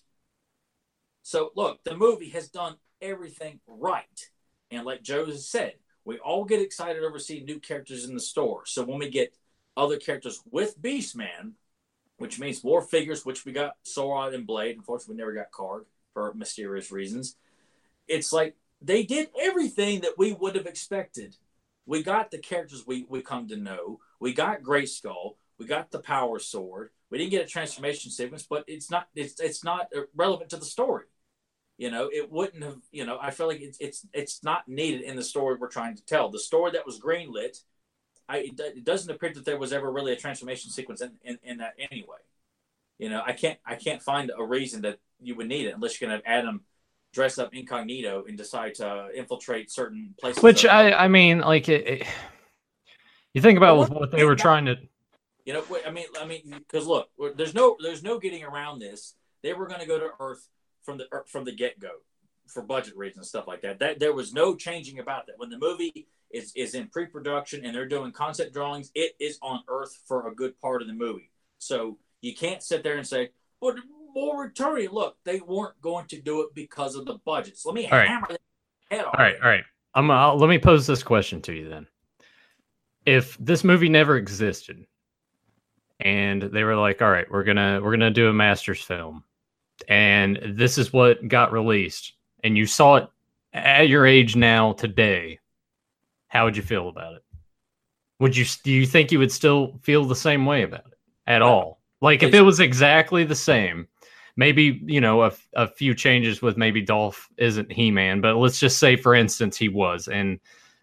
So look, the movie has done everything right, and like Joe has said, we all get excited over seeing new characters in the store. So when we get other characters with Beastman, which means more figures, which we got Sora and Blade. Unfortunately, we never got Karg for mysterious reasons. It's like they did everything that we would have expected. We got the characters we come to know. We got Grayskull. We got the Power Sword. We didn't get a transformation sequence, but it's not relevant to the story. It wouldn't have. I feel like it's not needed in the story we're trying to tell. The story that was greenlit. It doesn't appear that there was ever really a transformation sequence in that anyway. I can't find a reason that you would need it unless you're going to have Adam dress up incognito and decide to infiltrate certain places. Which I mean, like you think about what they were trying to. I mean, because look, there's no getting around this. They were going to go to Earth from the get go for budget reasons and stuff like that. That there was no changing about that. When the movie is in pre-production and they're doing concept drawings, it is on Earth for a good part of the movie. So you can't sit there and say, but more returning. Look, they weren't going to do it because of the budgets. Let me hammer that head off. All right. Let me pose this question to you then. If this movie never existed and they were like, all right, we're gonna do a Masters film, and this is what got released, and you saw it at your age now today, how would you feel about it? Do you think you would still feel the same way about it at all? Like if it was exactly the same, maybe, a few changes with maybe Dolph isn't He-Man, but let's just say, for instance, he was. And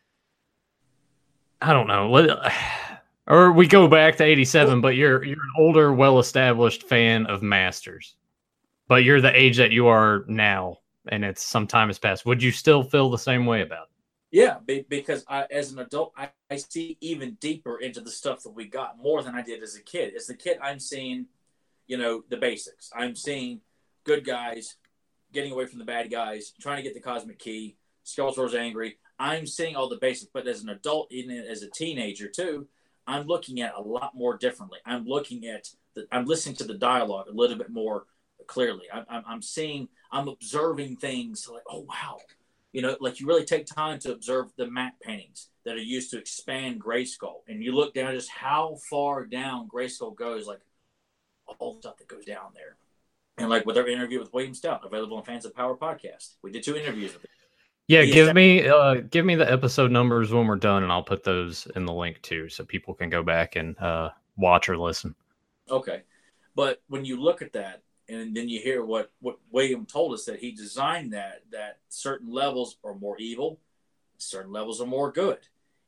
I don't know. Or we go back to 87, but you're an older, well-established fan of Masters. But you're the age that you are now, and it's some time has passed. Would you still feel the same way about it? Yeah, because as an adult, I see even deeper into the stuff that we got more than I did as a kid. As a kid, I'm seeing, the basics. I'm seeing good guys getting away from the bad guys, trying to get the cosmic key. Skeletor's angry. I'm seeing all the basics. But as an adult, even as a teenager too, I'm looking at a lot more differently. I'm listening to the dialogue a little bit more clearly. I'm observing things like, oh wow. Like you really take time to observe the matte paintings that are used to expand Grayskull. And you look down just how far down Grayskull goes, like all the stuff that goes down there. And like with our interview with William Stout, available on Fans of Power podcast. We did 2 interviews with him. Yeah, give me the episode numbers when we're done, and I'll put those in the link too, so people can go back and watch or listen. Okay. But when you look at that, and then you hear what William told us, that he designed that certain levels are more evil, certain levels are more good.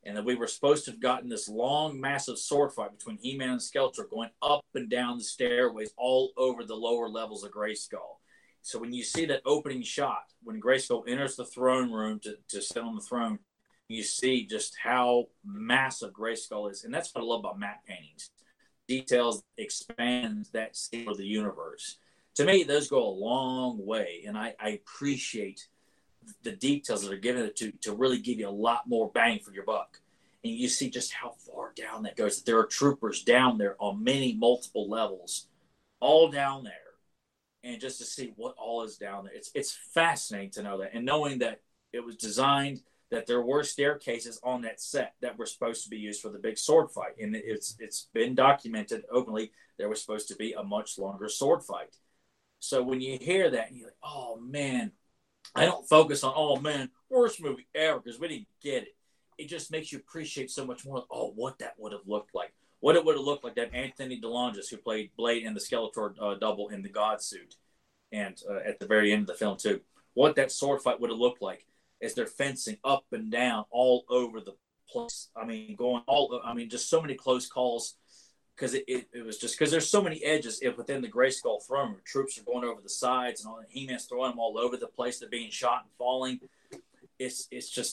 and that we were supposed to have gotten this long, massive sword fight between He-Man and Skeletor going up and down the stairways all over the lower levels of Grayskull. So when you see that opening shot, when Grayskull enters the throne room to sit on the throne, you see just how massive Grayskull is. And that's what I love about matte paintings. Details expand that scene of the universe. To me, those go a long way, and I appreciate the details that are given to really give you a lot more bang for your buck. And you see just how far down that goes. There are troopers down there on multiple levels, all down there. And just to see what all is down there. It's fascinating to know that. And knowing that it was designed, that there were staircases on that set that were supposed to be used for the big sword fight. And it's been documented openly there was supposed to be a much longer sword fight. So when you hear that, and you're like, oh, man, I don't focus on, oh, man, worst movie ever because we didn't get it. It just makes you appreciate so much more, what that would have looked like. What it would have looked like that Anthony DeLongis, who played Blade in the Skeletor double in the God suit, and at the very end of the film, too. What that sword fight would have looked like as they're fencing up and down all over the place. I mean, just so many close calls. Because it was just because there's so many edges within the Grayskull throne room. Troops are going over the sides and all that. He-Man's throwing them all over the place. They're being shot and falling. It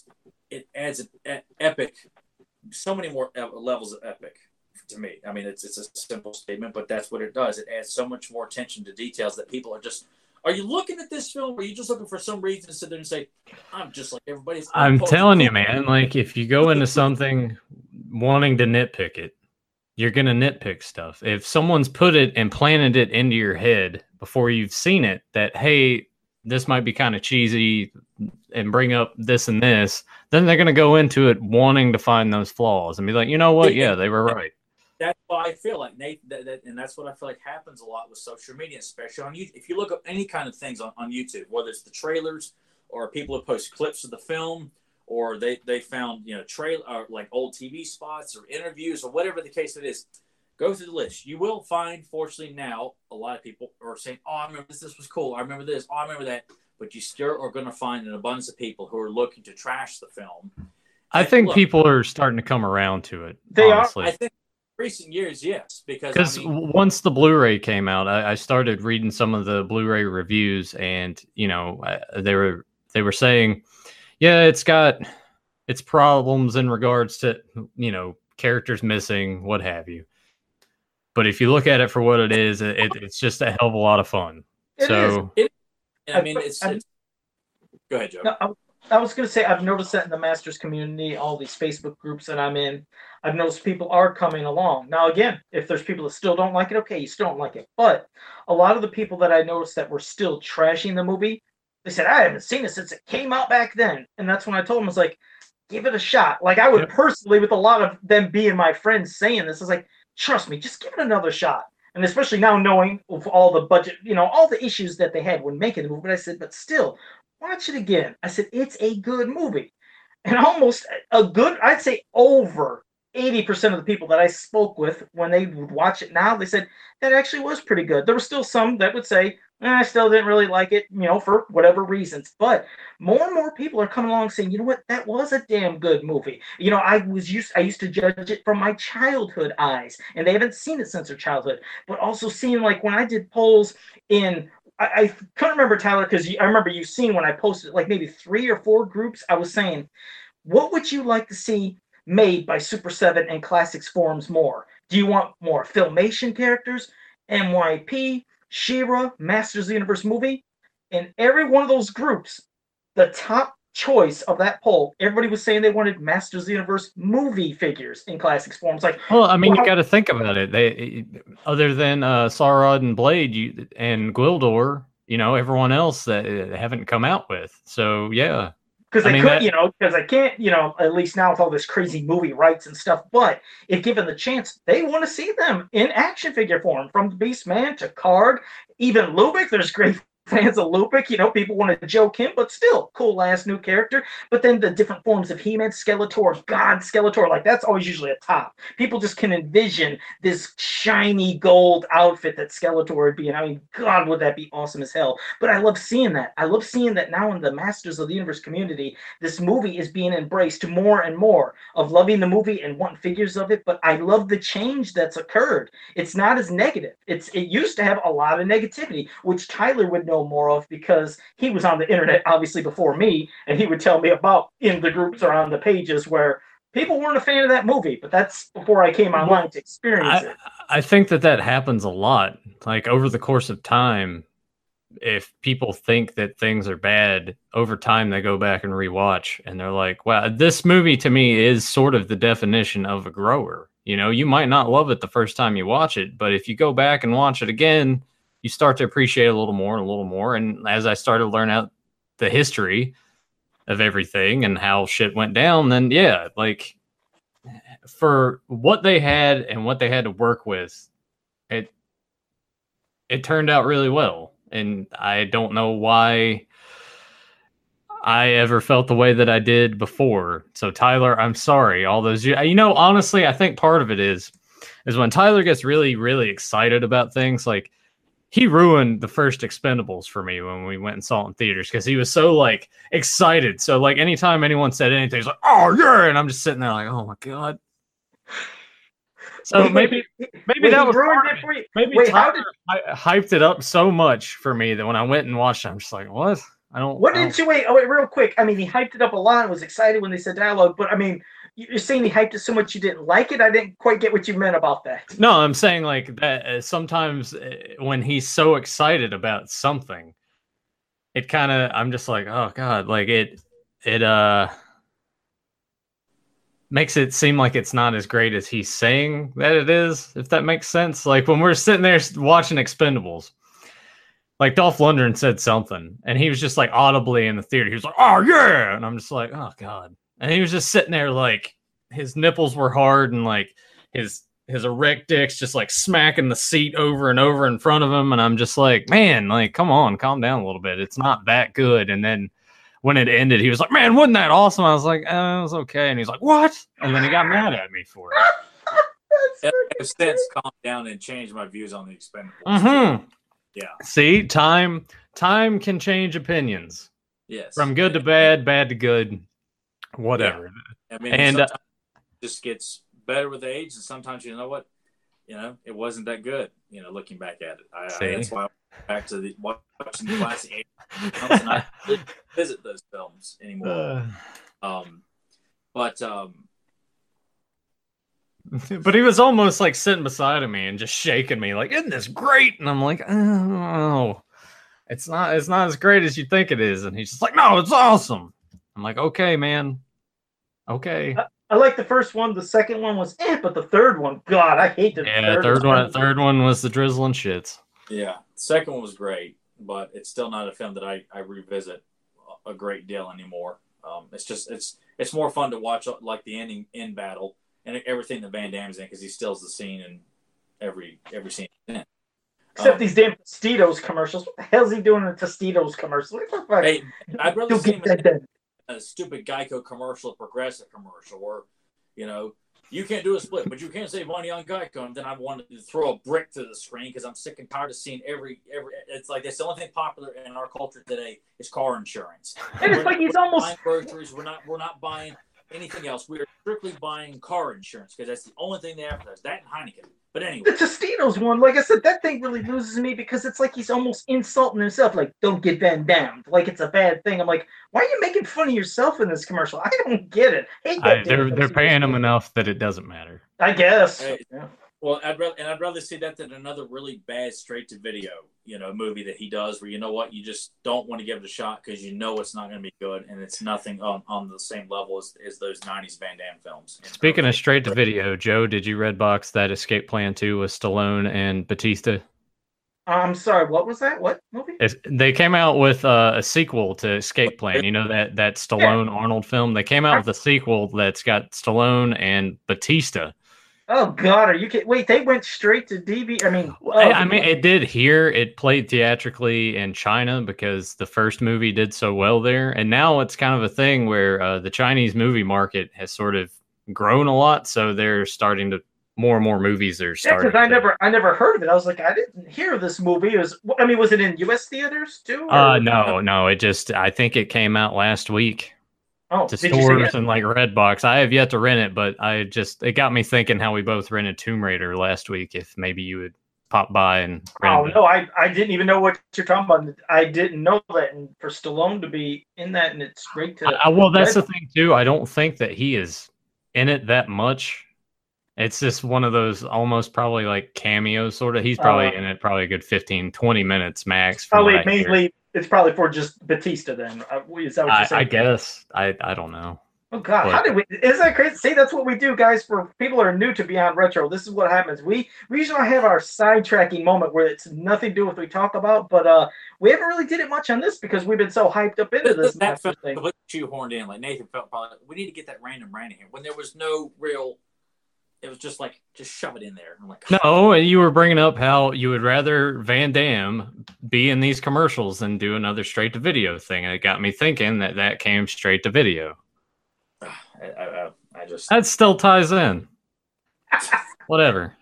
adds an epic, so many more levels of epic to me. I mean, it's a simple statement, but that's what it does. It adds so much more attention to details that people are just. Are you looking at this film, or are you just looking for some reason to sit there and say, "I'm just like everybody else"? I'm telling you, man. Like if you go into something wanting to nitpick it, you're going to nitpick stuff. If someone's put it and planted it into your head before you've seen it, that, hey, this might be kind of cheesy and bring up this and this, then they're going to go into it wanting to find those flaws and be like, you know what? Yeah, they were right. That's why I feel like, Nate, and that's what I feel like happens a lot with social media, especially on YouTube. If you look up any kind of things on YouTube, whether it's the trailers or people who post clips of the film, or they found, trailer or like old TV spots or interviews or whatever the case it is, go through the list. You will find, fortunately now, a lot of people are saying, oh, I remember this was cool. I remember this. Oh, I remember that. But you still are going to find an abundance of people who are looking to trash the film. I think people are starting to come around to it. They honestly. are. I think in recent years, yes. Because once the Blu-ray came out, I started reading some of the Blu-ray reviews, and, they were saying, yeah, it's got its problems in regards to, characters missing, what have you. But if you look at it for what it is, it's just a hell of a lot of fun. Go ahead, Joe. No, I was going to say, I've noticed that in the Masters community, all these Facebook groups that I'm in, I've noticed people are coming along. Now, again, if there's people that still don't like it, okay, you still don't like it. But a lot of the people that I noticed that were still trashing the movie, they said, I haven't seen it since it came out back then. And that's when I told them, I was like, give it a shot. Like, I would personally, with a lot of them being my friends saying this, I was like, trust me, just give it another shot. And especially now knowing of all the budget, all the issues that they had when making the movie. But I said, but still, watch it again. I said, it's a good movie. And almost I'd say over 80% of the people that I spoke with when they would watch it now, they said that actually was pretty good. There were still some that would say, I still didn't really like it, for whatever reasons. But more and more people are coming along saying, you know what, that was a damn good movie. I used to judge it from my childhood eyes, and they haven't seen it since their childhood. But also seeing, like, when I did polls I couldn't remember, Tyler, because I remember you seen when I posted like maybe 3 or 4 groups, I was saying, what would you like to see made by Super 7 and Classics forums more? Do you want more Filmation characters, MYP, She-Ra, Masters of the Universe movie? In every one of those groups, the top choice of that poll, everybody was saying they wanted Masters of the Universe movie figures in Classics forums. Like, well, I mean, you got to think about it. They, other than Saurod and Blade and Gwildor, everyone else that haven't come out with. So yeah, because they could, because I can't, at least now with all this crazy movie rights and stuff. But if given the chance, they want to see them in action figure form, from the Beastman to Karg, even Lubick. There's great fans of Lupic. You know, people want to joke him, but still, cool ass new character. But then the different forms of He-Man, Skeletor, God Skeletor, like that's always usually a top. People just can envision this shiny gold outfit that Skeletor would be in. I mean, God, would that be awesome as hell. But I love seeing that. I love seeing that now in the Masters of the Universe community, this movie is being embraced more and more of loving the movie and wanting figures of it. But I love the change that's occurred. It's not as negative. It used to have a lot of negativity, which Tyler would know more of because he was on the internet obviously before me, and he would tell me about in the groups or on the pages where people weren't a fan of that movie. But that's before I came online to experience it. I think that happens a lot. Like over the course of time, if people think that things are bad, over time they go back and rewatch and they're like, wow, this movie to me is sort of the definition of a grower. You know, you might not love it the first time you watch it, but if you go back and watch it again, you start to appreciate it a little more and a little more. And as I started to learn out the history of everything and how shit went down, then yeah, like for what they had and what they had to work with, it turned out really well. And I don't know why I ever felt the way that I did before. So Tyler, I'm sorry. All those, you know, honestly, I think part of it is when Tyler gets really, really excited about things. Like he ruined the first Expendables for me when we went and saw it in theaters because he was so like excited. So like anytime anyone said anything, he's like, "Oh yeah," and I'm just sitting there like, "Oh my god." So maybe that was ruined it for you. Maybe Tyler hyped it up so much for me that when I went and watched it, I'm just like, "What? Did you wait? Oh, wait, real quick. I mean, he hyped it up a lot and was excited when they said dialogue, but I mean, you're saying he hyped it so much you didn't like it? I didn't quite get what you meant about that. No, I'm saying like that sometimes when he's so excited about something, it kind of, I'm just like, oh god, like it makes it seem like it's not as great as he's saying that it is, if that makes sense. Like when we're sitting there watching Expendables, like Dolph Lundgren said something, and he was just like audibly in the theater. He was like, "Oh yeah," and I'm just like, "Oh god." And he was just sitting there like his nipples were hard, and like his erect dick's just like smacking the seat over and over in front of him, and I'm just like, man, like come on, calm down a little bit. It's not that good. And then when it ended, he was like, "Man, wasn't that awesome?" I was like, "It was okay." And he's like, "What?" And then he got mad at me for it. I've since calmed down and changed my views on the Expendables. Mm-hmm. Yeah. See, time can change opinions. Yes. From good to bad, bad to good, whatever. Yeah. I mean, and sometimes it just gets better with age, and sometimes you know what, it wasn't that good. Looking back at it, that's why I went back to watching the classic films, and I didn't visit those films anymore. But he was almost like sitting beside of me and just shaking me like, "Isn't this great?" And I'm like, "Oh, it's not as great as you think it is." And he's just like, "No, it's awesome." I'm like, "Okay, man. Okay." I like the first one. The second one was but the third one, God, I hate the third one was the drizzling shits. Yeah, the second one was great, but it's still not a film that I revisit a great deal anymore. It's more fun to watch like the end battle and everything that Van Damme's in, because he steals the scene in every scene. Except these damn Tostitos commercials. What the hell's he doing in a Tostitos commercial? Hey, I'd rather see him in a stupid Geico commercial, Progressive commercial, or you can't do a split, but you can't save money on Geico. And then I wanted to throw a brick through the screen because I'm sick and tired of seeing every. It's like that's the only thing popular in our culture today is car insurance. And it's like he's almost buying groceries. We're not buying anything else. We are strictly buying car insurance because that's the only thing they advertise. That and Heineken. But anyway, the Tostitos one, like I said, that thing really loses me because it's like he's almost insulting himself. Like, don't get Van Damme. Like it's a bad thing. I'm like, why are you making fun of yourself in this commercial? I don't get it. They're paying him enough that it doesn't matter. I guess. Yeah. Well, I'd rather see that than another really bad straight to video, movie that he does where you just don't want to give it a shot because it's not going to be good and it's nothing on the same level as those 90s Van Damme films. Speaking of straight to video, Joe, did you Redbox that Escape Plan 2 with Stallone and Batista? I'm sorry, what was that? What movie? They came out with a sequel to Escape Plan. You know that Stallone Arnold film? They came out with a sequel that's got Stallone and Batista Oh God, are you kidding? Wait, they went straight to DVD. I mean, I mean, it did here. It played theatrically in China because the first movie did so well there, and now it's kind of a thing where the Chinese movie market has sort of grown a lot. So they're starting to more and more movies are yeah, starting. because I never heard of it. I was like, I didn't hear of this movie. It was, I mean, was it in U.S. theaters too? Or? No. It just I think it came out last week Oh, to did you see stores it? and like Redbox. I have yet to rent it, but it got me thinking how we both rented Tomb Raider last week. If maybe you would pop by and rent Oh it. no, I didn't even know what you're talking about. I didn't know that, and for Stallone to be in that, and it's straight to Well, that's Red. the thing too. I don't think that he is in it that much. It's just one of those almost probably like cameos sort of. He's probably in it probably a good 15, 20 minutes max. From Probably what I hear. mainly, it's probably for just Batista. Then is that what you're saying? I guess I don't know. Oh God, But- how did we? Isn't that crazy? See, that's what we do, guys. For people who are new to Beyond Retro, this is what happens. We usually have our sidetracking moment where it's nothing to do with what we talk about, but we haven't really did it much on this because we've been so hyped up into this That felt thing. completely shoehorned in. Like Nathan felt probably we need to get that random Randy here when there was no real. It was just like just shove it in there. I'm like, No, and you were bringing up how you would rather Van Damme be in these commercials than do another straight to video thing. And it got me thinking that came straight to video. I just That still ties in. Whatever.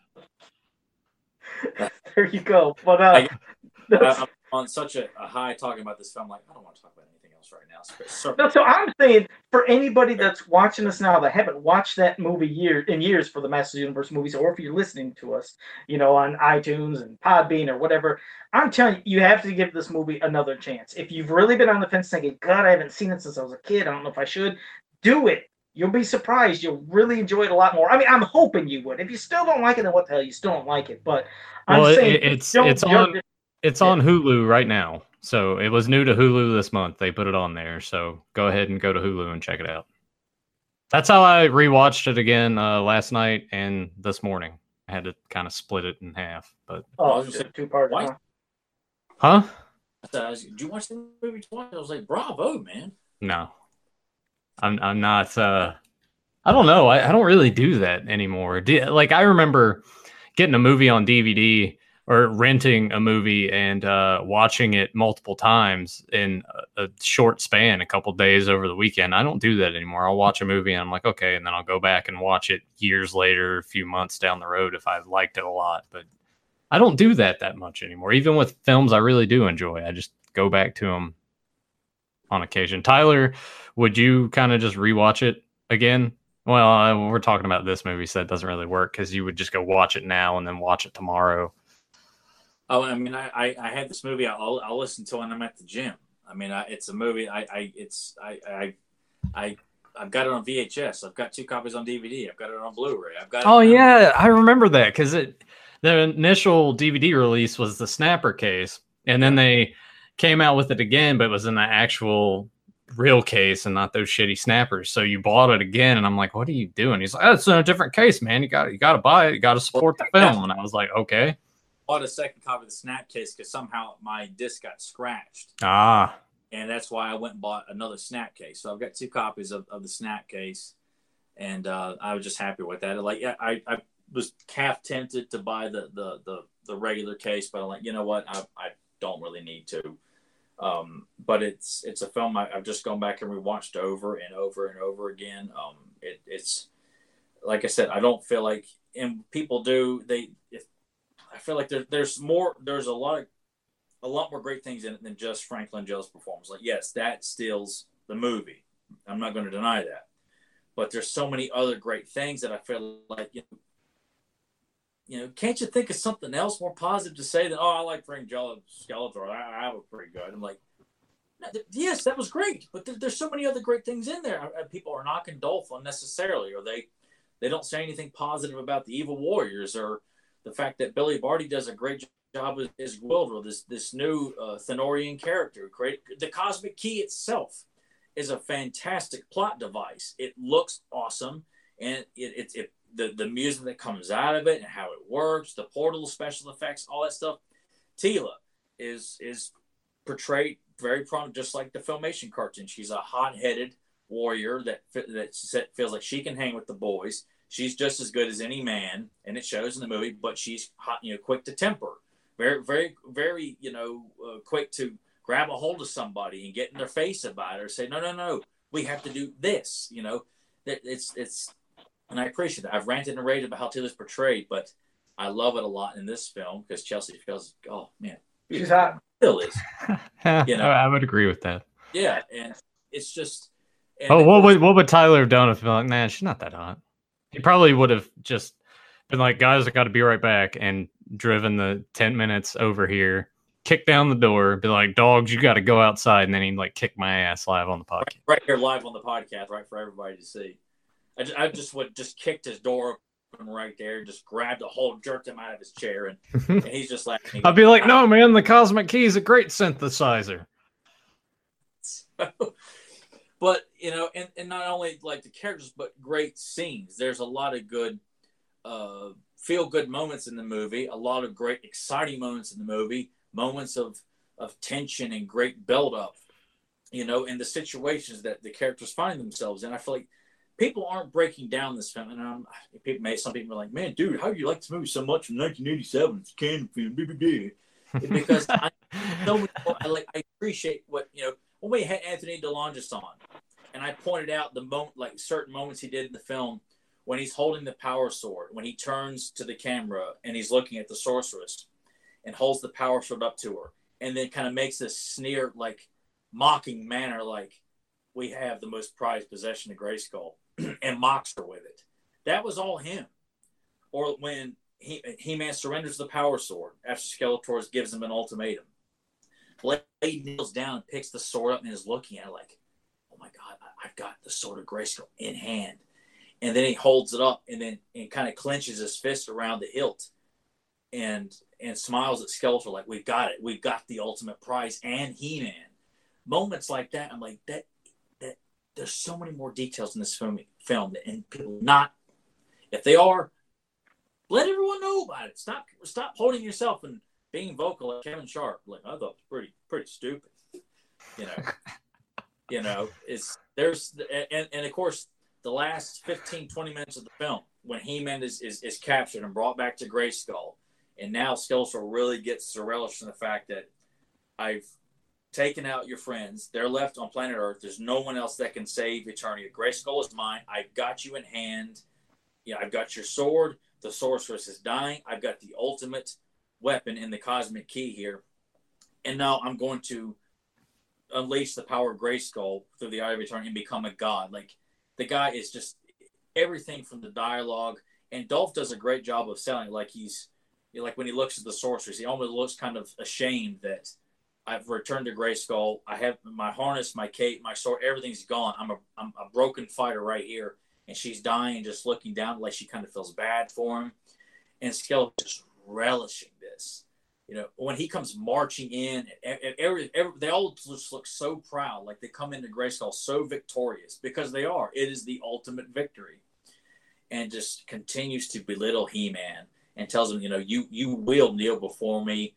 There you go. But I'm on such a high talking about this film. Like, I don't want to talk about anything else right now. no, so I'm saying for anybody that's watching us now that haven't watched that movie years for the Masters of the Universe movies, or if you're listening to us, on iTunes and Podbean or whatever, I'm telling you, you have to give this movie another chance. If you've really been on the fence thinking, God, I haven't seen it since I was a kid, I don't know if I should, do it. You'll be surprised. You'll really enjoy it a lot more. I mean, I'm hoping you would. If you still don't like it, then what the hell? You still don't like it. But I'm saying it's on Hulu right now. So it was new to Hulu this month. They put it on there. So go ahead and go to Hulu and check it out. That's how I rewatched it again last night and this morning. I had to kind of split it in half. But it's a two-part. huh? Did you watch the movie twice? I was like, bravo, man. No. I'm not. I don't know. I don't really do that anymore. Like I remember getting a movie on DVD or renting a movie and watching it multiple times in a short span, a couple days over the weekend. I don't do that anymore. I'll watch a movie and I'm like, okay, and then I'll go back and watch it years later, a few months down the road if I liked it a lot. But I don't do that much anymore. Even with films I really do enjoy, I just go back to them on occasion. Tyler, would you kind of just rewatch it again? Well, we're talking about this movie, so that doesn't really work because you would just go watch it now and then watch it tomorrow. Oh, I mean, I had this movie. I'll listen to when I'm at the gym. I mean, it's a movie. I've got it on VHS. I've got 2 copies on DVD. I've got it on Blu-ray. I've got. Oh yeah, I remember that because the initial DVD release was the snapper case, and then they came out with it again, but it was in the actual real case and not those shitty snappers. So you bought it again, and I'm like, "What are you doing?" He's like, "Oh, it's in a different case, man. You got to buy it. You got to support the film." And I was like, "Okay." Bought a second copy of the snap case because somehow my disc got scratched. And that's why I went and bought another snap case. So I've got 2 copies of the snap case, and I was just happy with that. Like, yeah, I was half tempted to buy the regular case, but I'm like, you know what, I don't really need to. But it's a film I've just gone back and rewatched over and over and over again. It's like I said, I don't feel like, and people do, I feel like there's a lot more great things in it than just Frank Langella's performance. Like, yes, that steals the movie. I'm not going to deny that. But there's so many other great things that I feel like, can't you think of something else more positive to say than, I like Frank Skeletor. I have a pretty good. I'm like, yes, that was great. But there's so many other great things in there. People are knocking Dolph unnecessarily, or they don't say anything positive about the Evil Warriors, or the fact that Billy Barty does a great job as Gwildor, this new Thenorian character. The Cosmic Key itself is a fantastic plot device. It looks awesome, and the music that comes out of it and how it works, the portal special effects, all that stuff. Teela is portrayed very prominent, just like the Filmation cartoon. She's a hot-headed warrior that feels like she can hang with the boys. She's just as good as any man, and it shows in the movie. But she's hot, quick to temper, very, very, very, quick to grab a hold of somebody and get in their face about it, or say, no, we have to do this. It's, and I appreciate that. I've ranted and raved about how Taylor's portrayed, but I love it a lot in this film because Chelsea feels, oh man, she's hot. Still is. I would agree with that. Yeah, and it's just. And what would Tyler have done if like, nah, she's not that hot? He probably would have just been like, guys, I got to be right back, and driven the 10 minutes over here, kick down the door, be like, dogs, you got to go outside, and then he'd like kick my ass live on the podcast. Right here, live on the podcast, right for everybody to see. I just would just kicked his door open right there, just grabbed a hold, jerked him out of his chair, and he's just laughing. I'd be like, no, man, the Cosmic Key is a great synthesizer. But, and not only like the characters, but great scenes. There's a lot of good, feel-good moments in the movie, a lot of great, exciting moments in the movie, moments of tension and great build-up, in the situations that the characters find themselves in. I feel like people aren't breaking down this film. And some people are like, man, dude, how do you like this movie so much from 1987? It's a Cannon film, because I appreciate what, when we had Anthony DeLongis on, and I pointed out certain moments he did in the film when he's holding the power sword, when he turns to the camera and he's looking at the sorceress and holds the power sword up to her, and then kind of makes this sneer, like mocking manner, like we have the most prized possession of Grayskull, and mocks her with it. That was all him. Or when He-Man surrenders the power sword after Skeletor gives him an ultimatum. Blade kneels down and picks the sword up and is looking at it like, oh my God, I've got the sword of Grayskull in hand. And then he holds it up and kind of clenches his fist around the hilt and smiles at Skeletor like, we've got it. We've got the ultimate prize and He-Man. Moments like that, I'm like, that there's so many more details in this film and people not, if they are, let everyone know about it. Stop holding yourself and being vocal like Kevin Sharp. Like, I thought it was pretty stupid. And of course the last 15-20 minutes of the film when He-Man is captured and brought back to Grayskull, and now Skeletor really gets to relish in the fact that I've taken out your friends. They're left on planet Earth. There's no one else that can save Eternia. Grayskull is mine. I've got you in hand. I've got your sword. The sorceress is dying. I've got the ultimate weapon in the Cosmic Key here. And now I'm going to unleash the power of Grayskull through the Eye of Eternia and become a god. Like, the guy is just everything from the dialogue. And Dolph does a great job of selling. Like, like when he looks at the sorceress, he almost looks kind of ashamed that I've returned to Grayskull. I have my harness, my cape, my sword, everything's gone. I'm a broken fighter right here. And she's dying, just looking down like she kind of feels bad for him. And Skeletor just relishing this. When he comes marching in, they all just look so proud, like they come into Grayskull so victorious, because they are. It is the ultimate victory. And just continues to belittle He-Man and tells him, you will kneel before me,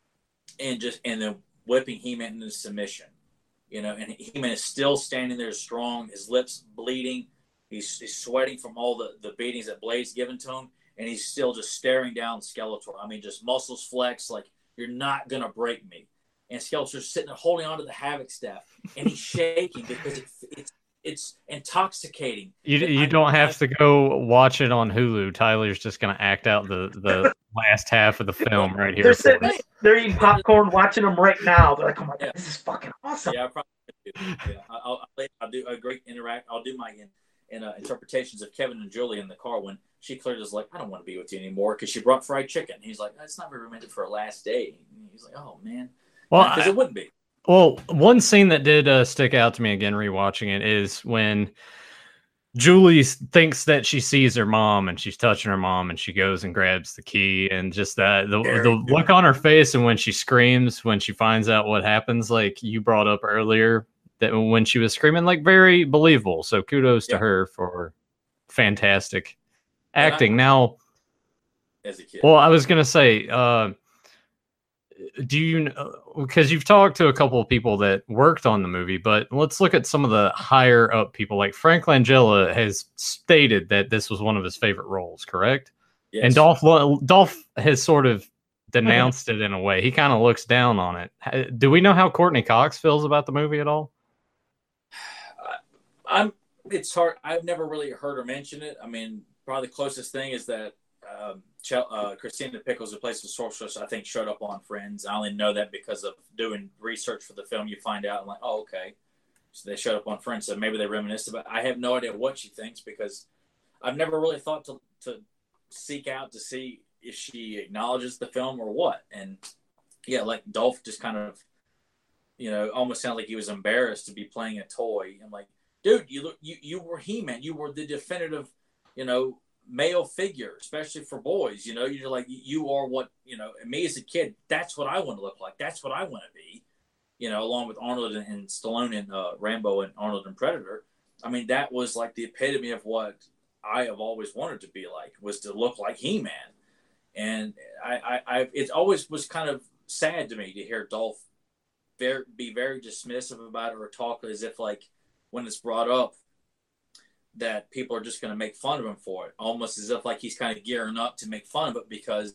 and then whipping He-Man into submission. And He-Man is still standing there strong, his lips bleeding. He's sweating from all the beatings that Blade's given to him, and he's still just staring down Skeletor. I mean, just muscles flex, like, you're not going to break me. And Skeletor's sitting there holding onto the Havoc staff, and he's shaking because it's intoxicating. You don't have to go watch it on Hulu. Tyler's just going to act out the last half of the film right here. They're eating popcorn, watching them right now. They're like, oh my God, this is fucking awesome. Yeah, I probably do. Yeah, I'll do a great I'll do my interpretations of Kevin and Julie in the car when she clearly is like, I don't want to be with you anymore because she brought fried chicken. He's like, that's not very romantic for a last day. And he's like, oh man, well, because it wouldn't be. Well, one scene that did stick out to me again rewatching it is when Julie thinks that she sees her mom and she's touching her mom, and she goes and grabs the key, and just that the look on her face, and when she screams when she finds out what happens, like you brought up earlier, that when she was screaming, like, very believable. So kudos to her for fantastic acting. Now, as a kid, well, I was gonna say, do you know, because you've talked to a couple of people that worked on the movie, but let's look at some of the higher up people. Like Frank Langella has stated that this was one of his favorite roles, correct? Yes. And Dolph has sort of denounced it in a way. He kind of looks down on it. Do we know how Courtney Cox feels about the movie at all? It's hard. I've never really heard her mention it. I mean, probably the closest thing is that Christina Pickles, who plays the sorceress, I think showed up on Friends. I only know that because of doing research for the film. You find out, I'm like, oh, okay. So they showed up on Friends, so maybe they reminisced about it. I have no idea what she thinks because I've never really thought to seek out to see if she acknowledges the film or what. And yeah, like Dolph just kind of, almost sounded like he was embarrassed to be playing a toy. I'm like, dude, you were He-Man. You were the definitive, male figure, especially for boys. You're like, you are what, me as a kid, that's what I want to look like. That's what I want to be, along with Arnold and Stallone and Rambo and Arnold and Predator. I mean, that was like the epitome of what I have always wanted to be like, was to look like He-Man. And it always was kind of sad to me to hear Dolph be very dismissive about it or talk as if like when it's brought up that people are just going to make fun of him for it, almost as if like he's kind of gearing up to make fun of it because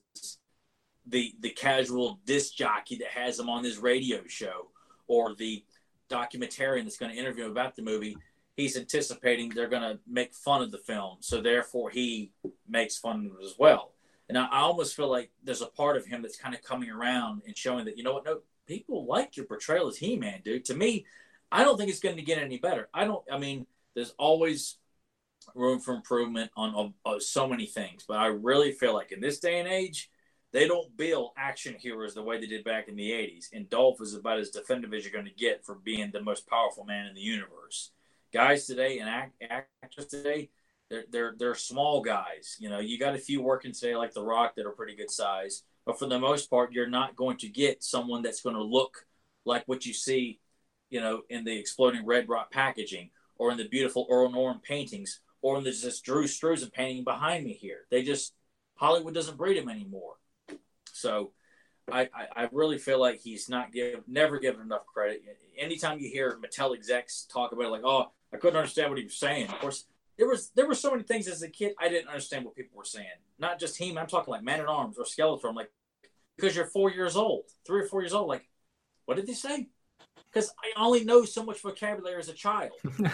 the casual disc jockey that has him on his radio show or the documentarian that's going to interview him about the movie, he's anticipating they're going to make fun of the film. So therefore he makes fun of it as well. And I almost feel like there's a part of him that's kind of coming around and showing that, no, people like your portrayal as He-Man, dude. To me, I don't think it's going to get any better. There's always room for improvement on so many things, but I really feel like in this day and age, they don't build action heroes the way they did back in the 80s. And Dolph is about as definitive as you're going to get for being the most powerful man in the universe. Guys today and actors today, they're small guys. You got a few working today like The Rock that are pretty good size, but for the most part, you're not going to get someone that's going to look like what you see, in the exploding red rock packaging or in the beautiful Earl Norton paintings or in this Drew Struzan painting behind me here. Hollywood doesn't breed him anymore. So I really feel like he's never given enough credit. Anytime you hear Mattel execs talk about it, like, oh, I couldn't understand what he was saying. Of course, there were so many things as a kid I didn't understand what people were saying. Not just him. I'm talking like Man at Arms or Skeletor. I'm like, because you're 4 years old, 3 or 4 years old. Like, what did they say? Because I only know so much vocabulary as a child.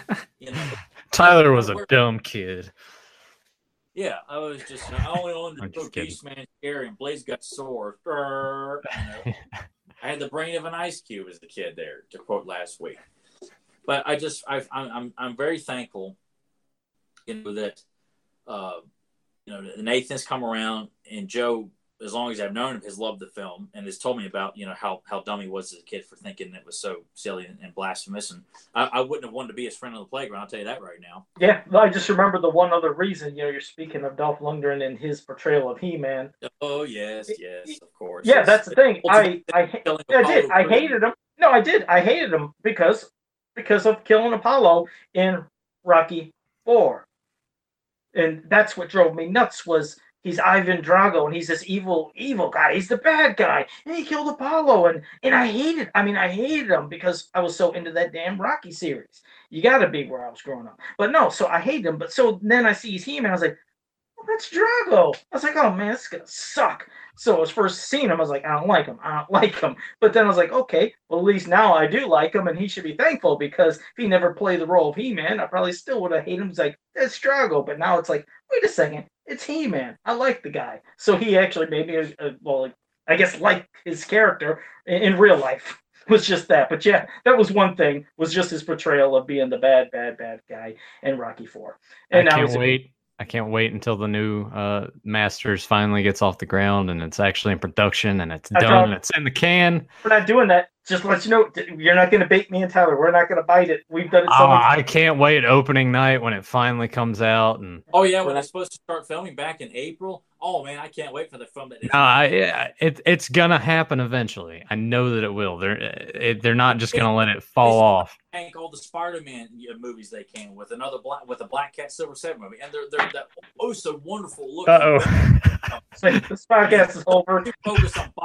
Tyler was a dumb kid. Yeah, I was just, I only wanted to go Beastman scary and Blaze got sore. I had the brain of an ice cube as a kid there, to quote last week. But I'm very thankful, that, Nathan's come around and Joe, as long as I've known him, has loved the film and has told me about, how dumb he was as a kid for thinking it was so silly and blasphemous. And I wouldn't have wanted to be his friend on the playground. I'll tell you that right now. Yeah, I just remember the one other reason, you're speaking of Dolph Lundgren and his portrayal of He-Man. Oh, yes, of course. Yeah, that's the thing. I did. I hated him. No, I did. I hated him because of killing Apollo in Rocky IV. And that's what drove me nuts was he's Ivan Drago, and he's this evil guy. He's the bad guy, and he killed Apollo, and I hated him because I was so into that damn Rocky series. You got to be where I was growing up, but no. So I hate him. But so then I see he's He-Man. I was like, oh, that's Drago. I was like, oh man, this is gonna suck. So I was first seeing him. I was like, I don't like him. But then I was like, okay, well at least now I do like him, and he should be thankful because if he never played the role of He-Man, I probably still would have hated him. It's like that's Drago. But now it's like, wait a second. It's He-Man. I like the guy. So he actually made me, I guess, like his character in real life. Was just that. But yeah, that was one thing, was just his portrayal of being the bad guy in Rocky IV. And I can't wait until the new Masters finally gets off the ground and it's actually in production and it's done and it's in the can. We're not doing that. Just to let you know, you're not going to bait me and Tyler. We're not going to bite it. We've done it so much. I can't wait opening night when it finally comes out. And oh yeah, when they're supposed to start filming back in April. Oh man, I can't wait for the film. It's gonna happen eventually. I know that it will. They're not just gonna let it fall off. Tank all the Spider-Man movies they can with a Black Cat Silver Surfer movie, and they're that so wonderful looking. This podcast is over. Focus on box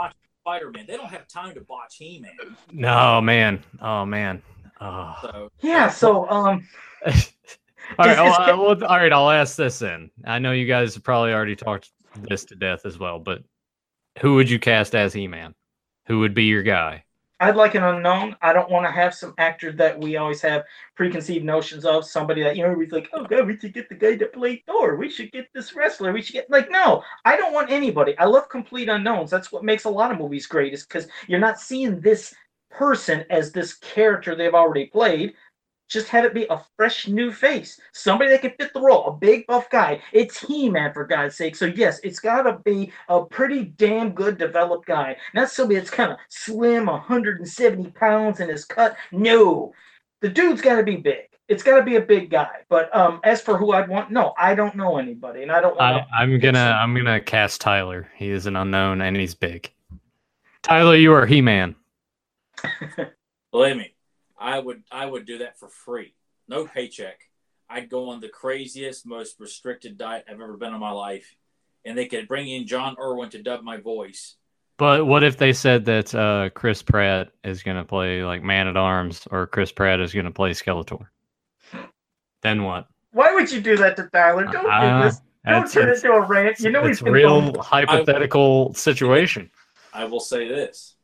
Spider-Man. They don't have time to botch He-Man. No, man. Oh, man. Oh. So Yeah. So all right. All right. I'll ask this then. I know you guys have probably already talked this to death as well, but who would you cast as He-Man? Who would be your guy? I'd like an unknown. I don't want to have some actor that we always have preconceived notions of. Somebody that, we're like, oh God, we should get the guy to play Thor. We should get this wrestler. We should get no. I don't want anybody. I love complete unknowns. That's what makes a lot of movies great, is because you're not seeing this person as this character they've already played. Just have it be a fresh new face, somebody that can fit the role, a big buff guy. It's He-Man, for God's sake. So yes, it's got to be a pretty damn good developed guy, not somebody that's kind of slim, 170 pounds, and is cut. No, the dude's got to be big. It's got to be a big guy. But as for who I'd want, no, I don't know anybody, and I don't want. I'm gonna cast Tyler. He is an unknown and he's big. Tyler, you are He-Man. Believe me. I would do that for free. No paycheck. I'd go on the craziest, most restricted diet I've ever been in my life. And they could bring in John Irwin to dub my voice. But what if they said that Chris Pratt is going to play like Man-at-Arms, or Chris Pratt is going to play Skeletor? Then what? Why would you do that to Tyler? Don't do this. Don't turn it into a rant. It's a real hypothetical situation. I will say this.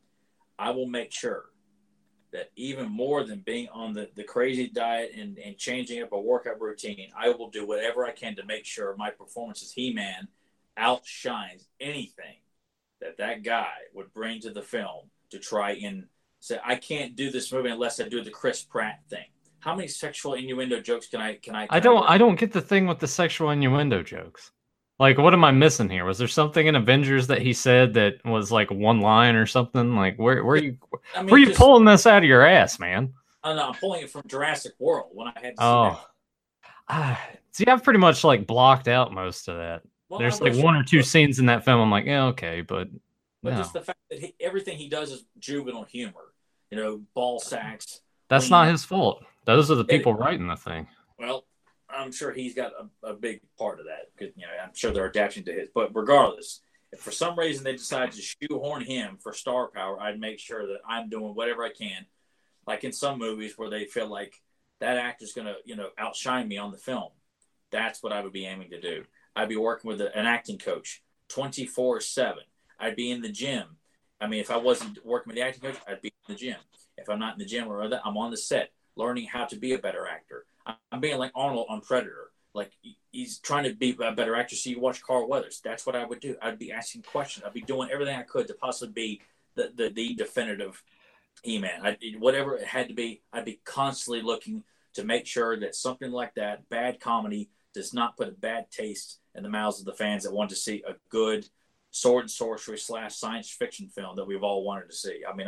I will make sure that even more than being on the crazy diet and changing up a workout routine, I will do whatever I can to make sure my performance as He-Man outshines anything that guy would bring to the film to try and say, I can't do this movie unless I do the Chris Pratt thing. How many sexual innuendo jokes can I I don't get the thing with the sexual innuendo jokes. Like, what am I missing here? Was there something in Avengers that he said that was like one line or something? Like, where are you pulling this out of your ass, man? Oh, no, I'm pulling it from Jurassic World when I had to see that. See, I've pretty much like blocked out most of that. Well, there's like one or two scenes in that film I'm like, yeah, okay, but just the fact that everything he does is juvenile humor. Ball sacks. That's not his fault. Those are the people writing the thing. Well, I'm sure he's got a big part of that because I'm sure they're adapting to his. But regardless, if for some reason they decide to shoehorn him for star power, I'd make sure that I'm doing whatever I can. Like in some movies where they feel like that actor's going to outshine me on the film, that's what I would be aiming to do. I'd be working with an acting coach 24/7. I'd be in the gym. I mean, if I wasn't working with the acting coach, I'd be in the gym. If I'm not in the gym or other, I'm on the set learning how to be a better actor. I'm being like Arnold on Predator. Like, he's trying to be a better actor, so you watch Carl Weathers. That's what I would do. I'd be asking questions. I'd be doing everything I could to possibly be the definitive He-Man. Whatever it had to be, I'd be constantly looking to make sure that something like that, bad comedy, does not put a bad taste in the mouths of the fans that want to see a good sword and sorcery / science fiction film that we've all wanted to see. I mean,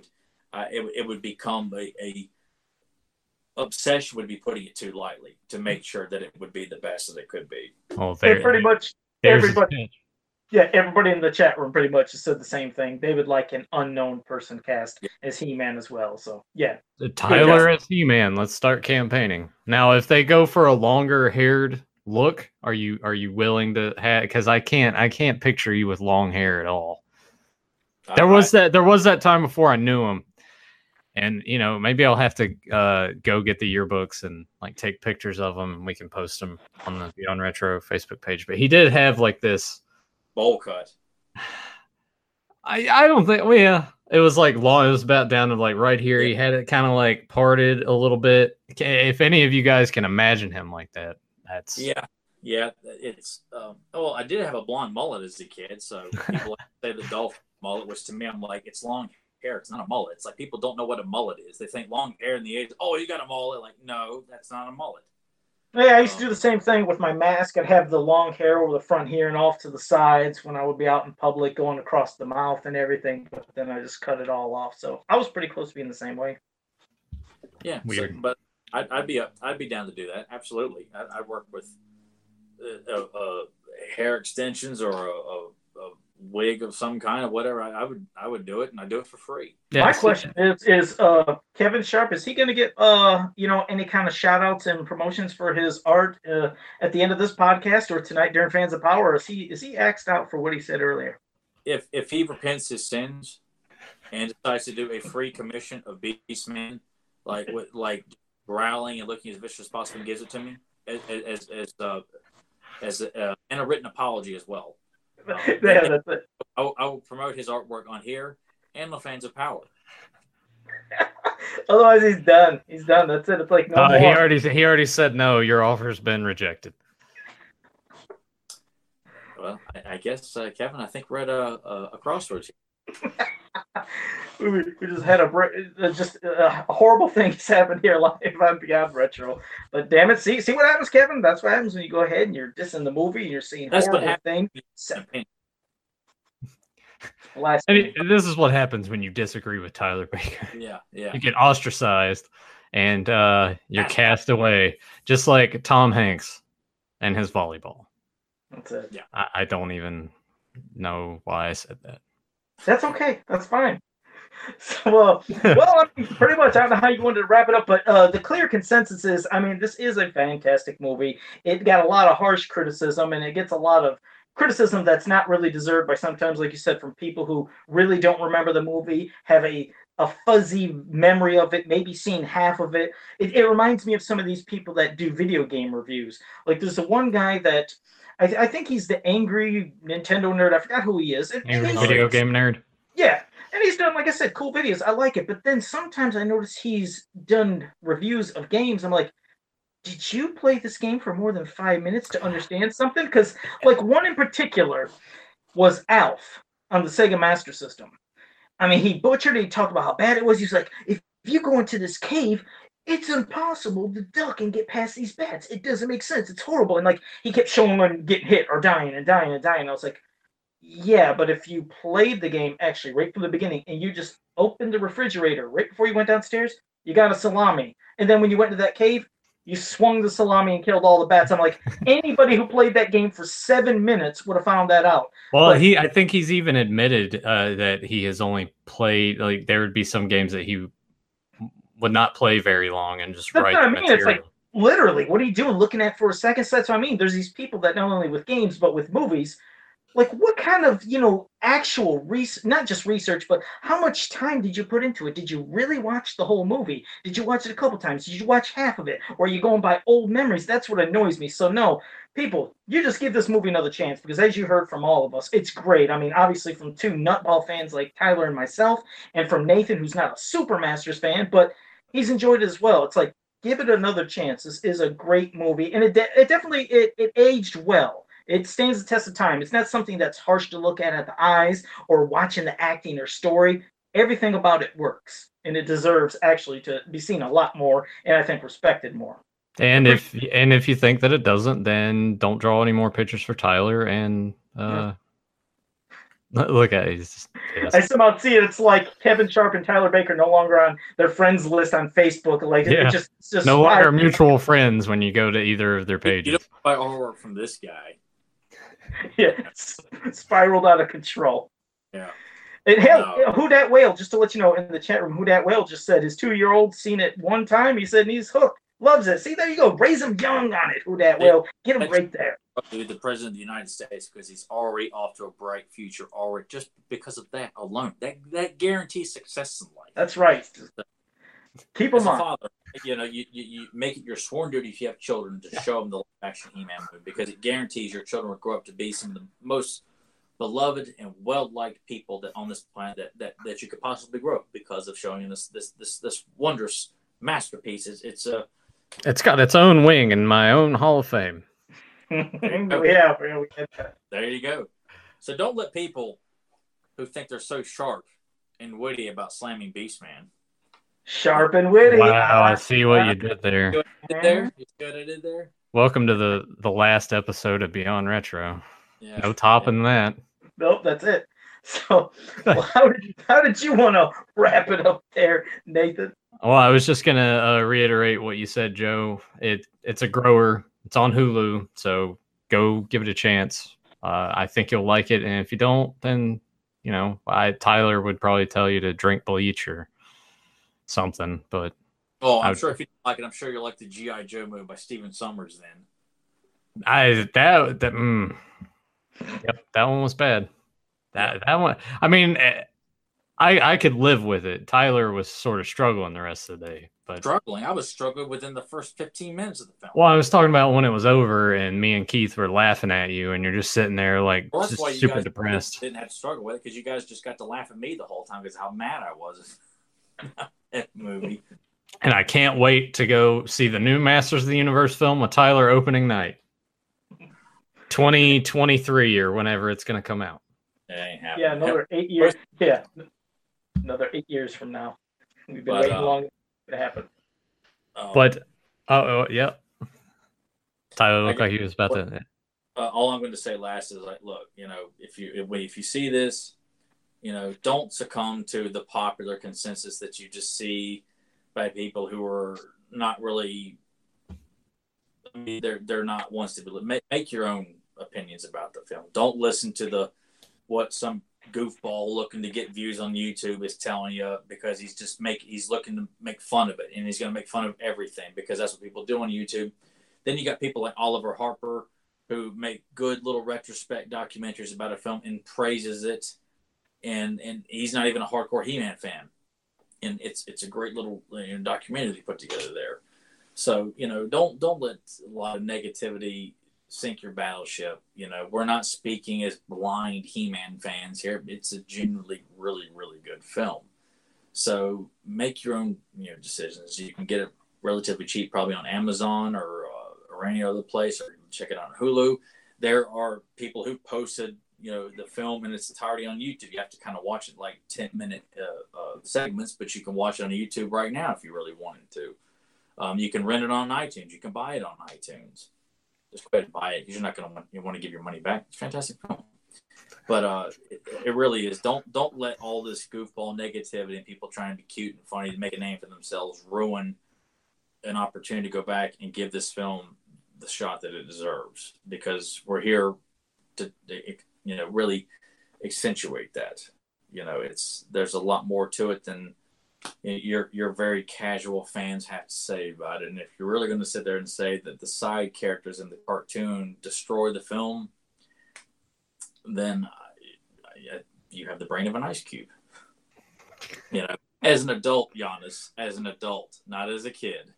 it would become a obsession would be putting it too lightly to make sure that it would be the best that it could be. Oh, pretty much everybody. Yeah, everybody in the chat room pretty much said the same thing. They would like an unknown person cast as He-Man as well. So yeah, Tyler as He-Man. Let's start campaigning now. If they go for a longer haired look, are you willing to have? Because I can't picture you with long hair at all. There was that time before I knew him. And, maybe I'll have to go get the yearbooks and like take pictures of them and we can post them on the Beyond Retro Facebook page. But he did have like this bowl cut. I don't think, well, yeah, it was like long. It was about down to like right here. He had it kind of like parted a little bit. If any of you guys can imagine him like that, that's. Yeah. It's, I did have a blonde mullet as a kid. So people say the Dolph mullet, which to me, I'm like, it's long hair. It's not a mullet. It's like people don't know what a mullet is. They think long hair in the 80s. Oh, you got a mullet. Like, no, that's not a mullet. Yeah, I used to do the same thing with my mask. I'd have the long hair over the front here and off to the sides when I would be out in public, going across the mouth and everything. But then I just cut it all off. So I was pretty close to being the same way. Yeah, weird. So, but I'd be down to do that. Absolutely. I'd work with hair extensions or a wig of some kind or whatever. I would do it, and I do it for free. Yeah, my question is Kevin Sharp, is he going to get any kind of shout outs and promotions for his art at the end of this podcast or tonight during Fans of Power? Or is he axed out for what he said earlier? if he repents his sins and decides to do a free commission of Beastman, like growling and looking as vicious as possible, and gives it to me and a written apology as well. That's it. I will promote his artwork on here and the Fans of Power. Otherwise, he's done. He's done. That's it. It's like no more. He already said no. Your offer's been rejected. Well, I guess Kevin, I think we're at a crossroads here. we just had a horrible things happen here live on Beyond Retro. But damn it, see what happens, Kevin? That's what happens when you go ahead and you're dissing the movie and you're seeing horrible things. I mean, this is what happens when you disagree with Tyler Baker. Yeah. You get ostracized and you're cast away, just like Tom Hanks and his volleyball. That's it. Yeah. I don't even know why I said that. That's okay. That's fine. So, I mean, pretty much, I don't know how you wanted to wrap it up, but the clear consensus is, I mean, this is a fantastic movie. It got a lot of harsh criticism, and it gets a lot of criticism that's not really deserved by sometimes, like you said, from people who really don't remember the movie, have a fuzzy memory of it, maybe seen half of it. It reminds me of some of these people that do video game reviews. Like, there's the one guy that I think he's the angry Nintendo nerd. I forgot who he is. Angry video game nerd. Yeah. And he's done, like I said, cool videos. I like it. But then sometimes I notice he's done reviews of games. I'm like, did you play this game for more than 5 minutes to understand something? Because, like, one in particular was Alf on the Sega Master System. I mean, he butchered it. He talked about how bad it was. He's like, if you go into this cave, it's impossible to duck and get past these bats. It doesn't make sense. It's horrible. And, like, he kept showing them getting hit or dying and dying and dying. I was like, yeah, but if you played the game actually right from the beginning and you just opened the refrigerator right before you went downstairs, you got a salami. And then when you went to that cave, you swung the salami and killed all the bats. I'm like, anybody who played that game for 7 minutes would have found that out. Well, I think he's even admitted that he has only played, like, there would be some games that he would not play very long and just write the material. It's like, literally, what are you doing looking at for a second? So that's what I mean. There's these people that not only with games, but with movies, like, what kind of, actual not just research, but how much time did you put into it? Did you really watch the whole movie? Did you watch it a couple times? Did you watch half of it? Or are you going by old memories? That's what annoys me. So no, people, you just give this movie another chance, because as you heard from all of us, it's great. I mean, obviously from two nutball fans like Tyler and myself, and from Nathan, who's not a Super Masters fan, but he's enjoyed it as well. It's like, give it another chance. This is a great movie, and it definitely aged well. It stands the test of time. It's not something that's harsh to look at the eyes or watching the acting or story. Everything about it works, and it deserves actually to be seen a lot more, and I think respected more. And if you think that it doesn't, then don't draw any more pictures for Tyler. And look at it. I somehow see it. It's like Kevin Sharp and Tyler Baker no longer on their friends list on Facebook. Like, it just no longer mutual friends when you go to either of their pages. You don't buy artwork from this guy. Yeah, it's spiraled out of control. Yeah. And hell, Who Dat Whale, just to let you know in the chat room, Who Dat Whale just said his 2-year-old seen it one time. He said, and he's hooked. Loves it. See, there you go. Raise him young on it, Who Dat Whale. Get him right there. The President of the United States, because he's already off to a bright future already, just because of that alone. That guarantees success in life. That's right. Keep him on. Father, you make it your sworn duty if you have children to show them the live-action He-Man movie, because it guarantees your children will grow up to be some of the most beloved and well-liked people that on this planet that you could possibly grow up because of showing this wondrous masterpiece. It's got its own wing in my own Hall of Fame. Yeah, there you go. So don't let people who think they're so sharp and witty about slamming Beastman. Sharp and witty. Wow, I see what you did there. You see what I did there? Welcome to the last episode of Beyond Retro. Yeah. No topping that. Nope, that's it. So, how did you want to wrap it up there, Nathan? Well, I was just gonna reiterate what you said, Joe. It's a grower. It's on Hulu, so go give it a chance. I think you'll like it, and if you don't, then Tyler would probably tell you to drink bleach or something. But I'm sure if you don't like it, I'm sure you'll like the G.I. Joe movie by Stephen Sommers. Then Yep, that one was bad. That one. I mean, I could live with it. Tyler was sort of struggling the rest of the day, but struggling. I was struggling within the first 15 minutes of the film. well, I was talking about when it was over and me and Keith were laughing at you, and you're just sitting there like Well, that's just why you super guys depressed. didn't have to struggle with it, because you guys just got to laugh at me the whole time because how mad I was at the movie. And I can't wait to go see the new Masters of the Universe film with Tyler opening night, 2023 or whenever it's going to come out. It ain't happening. Yeah, another 8 years. Yeah, another 8 years from now. We've been waiting long to happen. But yeah, Tyler looked like he was about to. All I'm going to say last is like, look, if you see this, don't succumb to the popular consensus that you just see by people who are not really. I mean, they're not ones to be. Make your own opinions about the film. Don't listen to what some goofball looking to get views on YouTube is telling you, because he's looking to make fun of it, and he's going to make fun of everything because that's what people do on YouTube. Then you got people like Oliver Harper who make good little retrospect documentaries about a film and praises it, and he's not even a hardcore He-Man fan, and it's a great little documentary he put together there. So don't let a lot of negativity sink your battleship. We're not speaking as blind He-Man fans here. It's a genuinely really, really good film. So make your own decisions. You can get it relatively cheap, probably on Amazon or any other place, or check it out on Hulu. There are people who posted the film in its entirety on YouTube. You have to kind of watch it like 10-minute segments, but you can watch it on YouTube right now if you really wanted to. You can rent it on iTunes. You can buy it on iTunes. Just go ahead and buy it because you're not going to want to give your money back. It's a fantastic film. But it really is. Don't let all this goofball negativity and people trying to be cute and funny to make a name for themselves ruin an opportunity to go back and give this film the shot that it deserves, because we're here to really accentuate that. There's a lot more to it than your very casual fans have to say about it. And if you're really going to sit there and say that the side characters in the cartoon destroy the film, then you have the brain of an ice cube. As an adult, Giannis, as an adult, not as a kid.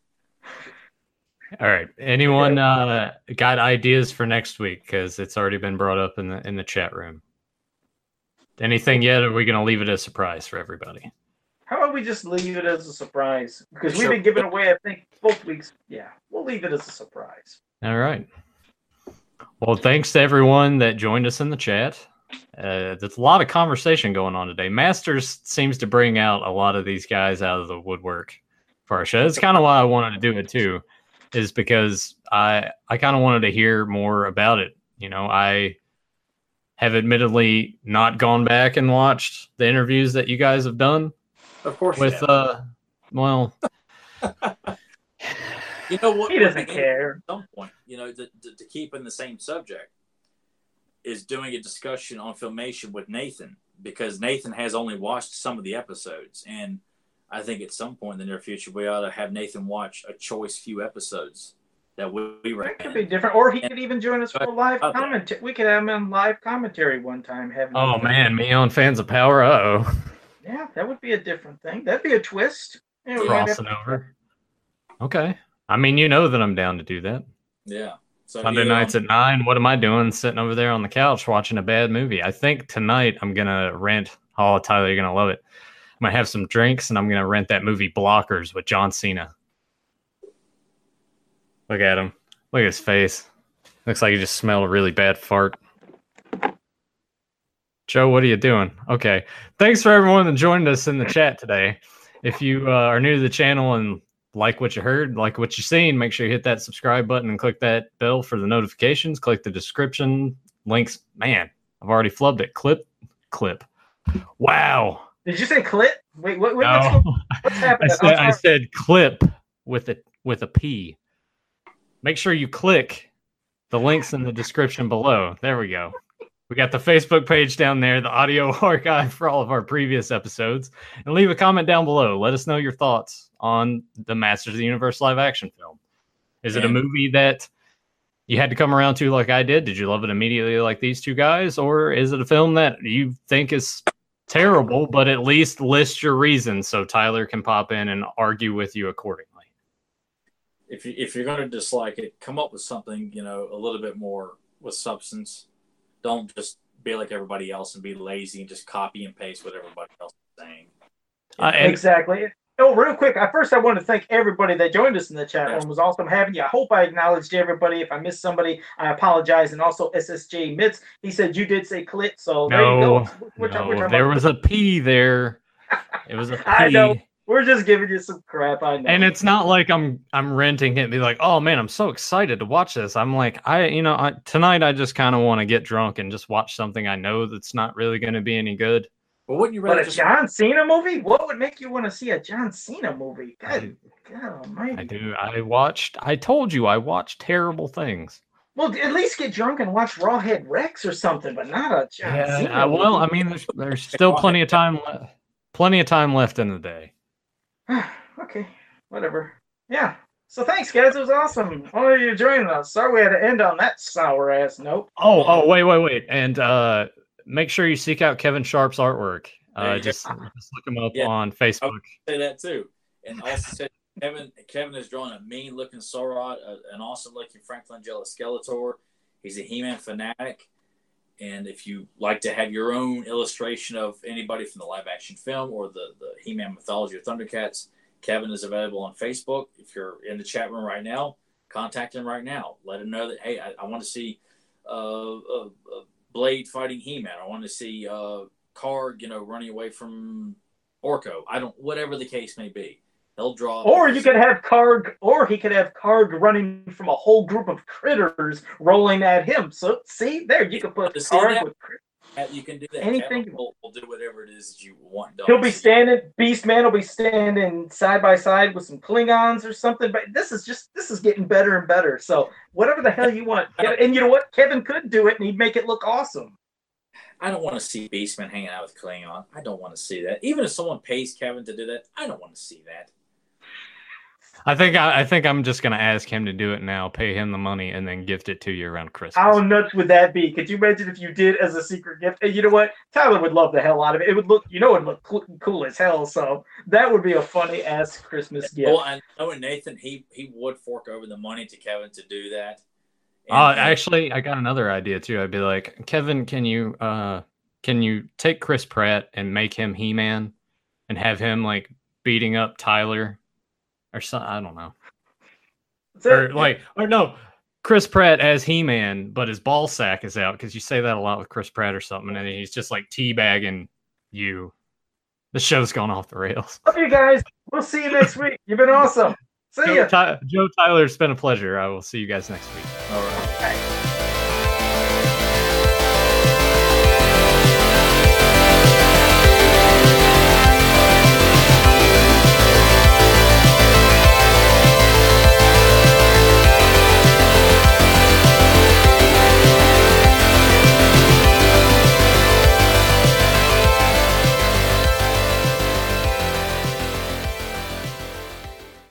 All right. Anyone got ideas for next week? Because it's already been brought up in the chat room. Anything yet? Or are we going to leave it as a surprise for everybody? How about we just leave it as a surprise? Because we've been giving away, I think, both weeks. Yeah, we'll leave it as a surprise. All right. Well, thanks to everyone that joined us in the chat. There's a lot of conversation going on today. Masters seems to bring out a lot of these guys out of the woodwork for our show. That's kind of why I wanted to do it too, is because I kind of wanted to hear more about it. I have admittedly not gone back and watched the interviews that you guys have done. Of course, with well, what? He doesn't care. At some point, to keep in the same subject, is doing a discussion on Filmation with Nathan, because Nathan has only watched some of the episodes, and I think at some point in the near future we ought to have Nathan watch a choice few episodes that we recommend. That could be different, or he could even join us for live commentary. We could have him on live commentary one time. Man, me on Fans of Power. Uh-oh. Yeah, that would be a different thing. That'd be a twist. Crossing over. Okay. I mean, that I'm down to do that. Yeah. So Sunday nights at 9. What am I doing? Sitting over there on the couch watching a bad movie. I think tonight I'm gonna rent. Oh, Tyler, you're gonna love it. I'm gonna have some drinks and I'm gonna rent that movie Blockers with John Cena. Look at him. Look at his face. Looks like he just smelled a really bad fart. Joe, what are you doing? Okay. Thanks for everyone that joined us in the chat today. If you are new to the channel and like what you heard, like what you've seen, make sure you hit that subscribe button and click that bell for the notifications. Click the description links. Man, I've already flubbed it. Clip. Wow. Did you say clip? Wait, what? No. What's happening? I said clip with a P. Make sure you click the links in the description below. There we go. We got the Facebook page down there, the audio archive for all of our previous episodes, and leave a comment down below. Let us know your thoughts on the Masters of the Universe live action film. Is it a movie that you had to come around to like I did? Did you love it immediately like these two guys? Or is it a film that you think is terrible, but at least list your reasons so Tyler can pop in and argue with you accordingly? If you're going to dislike it, come up with something, a little bit more with substance. Don't just be like everybody else and be lazy and just copy and paste what everybody else is saying. Exactly. Oh, real quick. First, I want to thank everybody that joined us in the chat room. It was awesome having you. I hope I acknowledged everybody. If I missed somebody, I apologize. And also SSJ Mitz, he said you did say clit, so there you go. There was a P there. It was a P. I know. We're just giving you some crap. I know. And it's not like I'm renting it and be like, oh man, I'm so excited to watch this. I'm like, tonight I just kind of want to get drunk and just watch something I know that's not really going to be any good. Well, wouldn't you rather John Cena movie? What would make you want to see a John Cena movie? God almighty. I do. I told you I watched terrible things. Well, at least get drunk and watch Rawhead Rex or something, but not a John Cena movie. Well, I mean, there's still plenty of time left in the day. Okay, whatever. Yeah. So thanks, guys. It was awesome. All of you joining us. Sorry we had to end on that sour ass note. Oh, wait. And make sure you seek out Kevin Sharp's artwork. Just look him up on Facebook. I would say that too. And also said Kevin is drawing a mean looking Sorod, an awesome looking Franklin Jella Skeletor. He's a He-Man fanatic. And if you like to have your own illustration of anybody from the live action film or the He-Man mythology or Thundercats, Kevin is available on Facebook. If you're in the chat room right now, contact him right now. Let him know that, hey, I want to see Blade fighting He-Man. I want to see Karg, running away from Orko. Whatever the case may be. He'll draw. Or you could have Karg, or he could have Karg running from a whole group of critters rolling at him. So see, there you can put Karg with critters. You can do that. Anything. We'll do whatever it is that you want done. He'll be standing. Beastman will be standing side by side with some Klingons or something. But this is getting better and better. So whatever the hell you want, and you know what, Kevin could do it, and he'd make it look awesome. I don't want to see Beastman hanging out with Klingon. I don't want to see that. Even if someone pays Kevin to do that, I don't want to see that. I think I'm just gonna ask him to do it now, pay him the money, and then gift it to you around Christmas. How nuts would that be? Could you imagine if you did as a secret gift? And you know what? Tyler would love the hell out of it. It would look, it'd look cool as hell. So that would be a funny ass Christmas gift. Well, I know Nathan, he would fork over the money to Kevin to do that. Actually, I got another idea too. I'd be like, Kevin, can you take Chris Pratt and make him He-Man, and have him like beating up Tyler? Or something, I don't know. Or no, Chris Pratt as He-Man, but his ball sack is out, because you say that a lot with Chris Pratt or something, and he's just like teabagging you. The show's gone off the rails. Love you guys. We'll see you next week. You've been awesome. See ya. Joe Tyler, it's been a pleasure. I will see you guys next week. All right.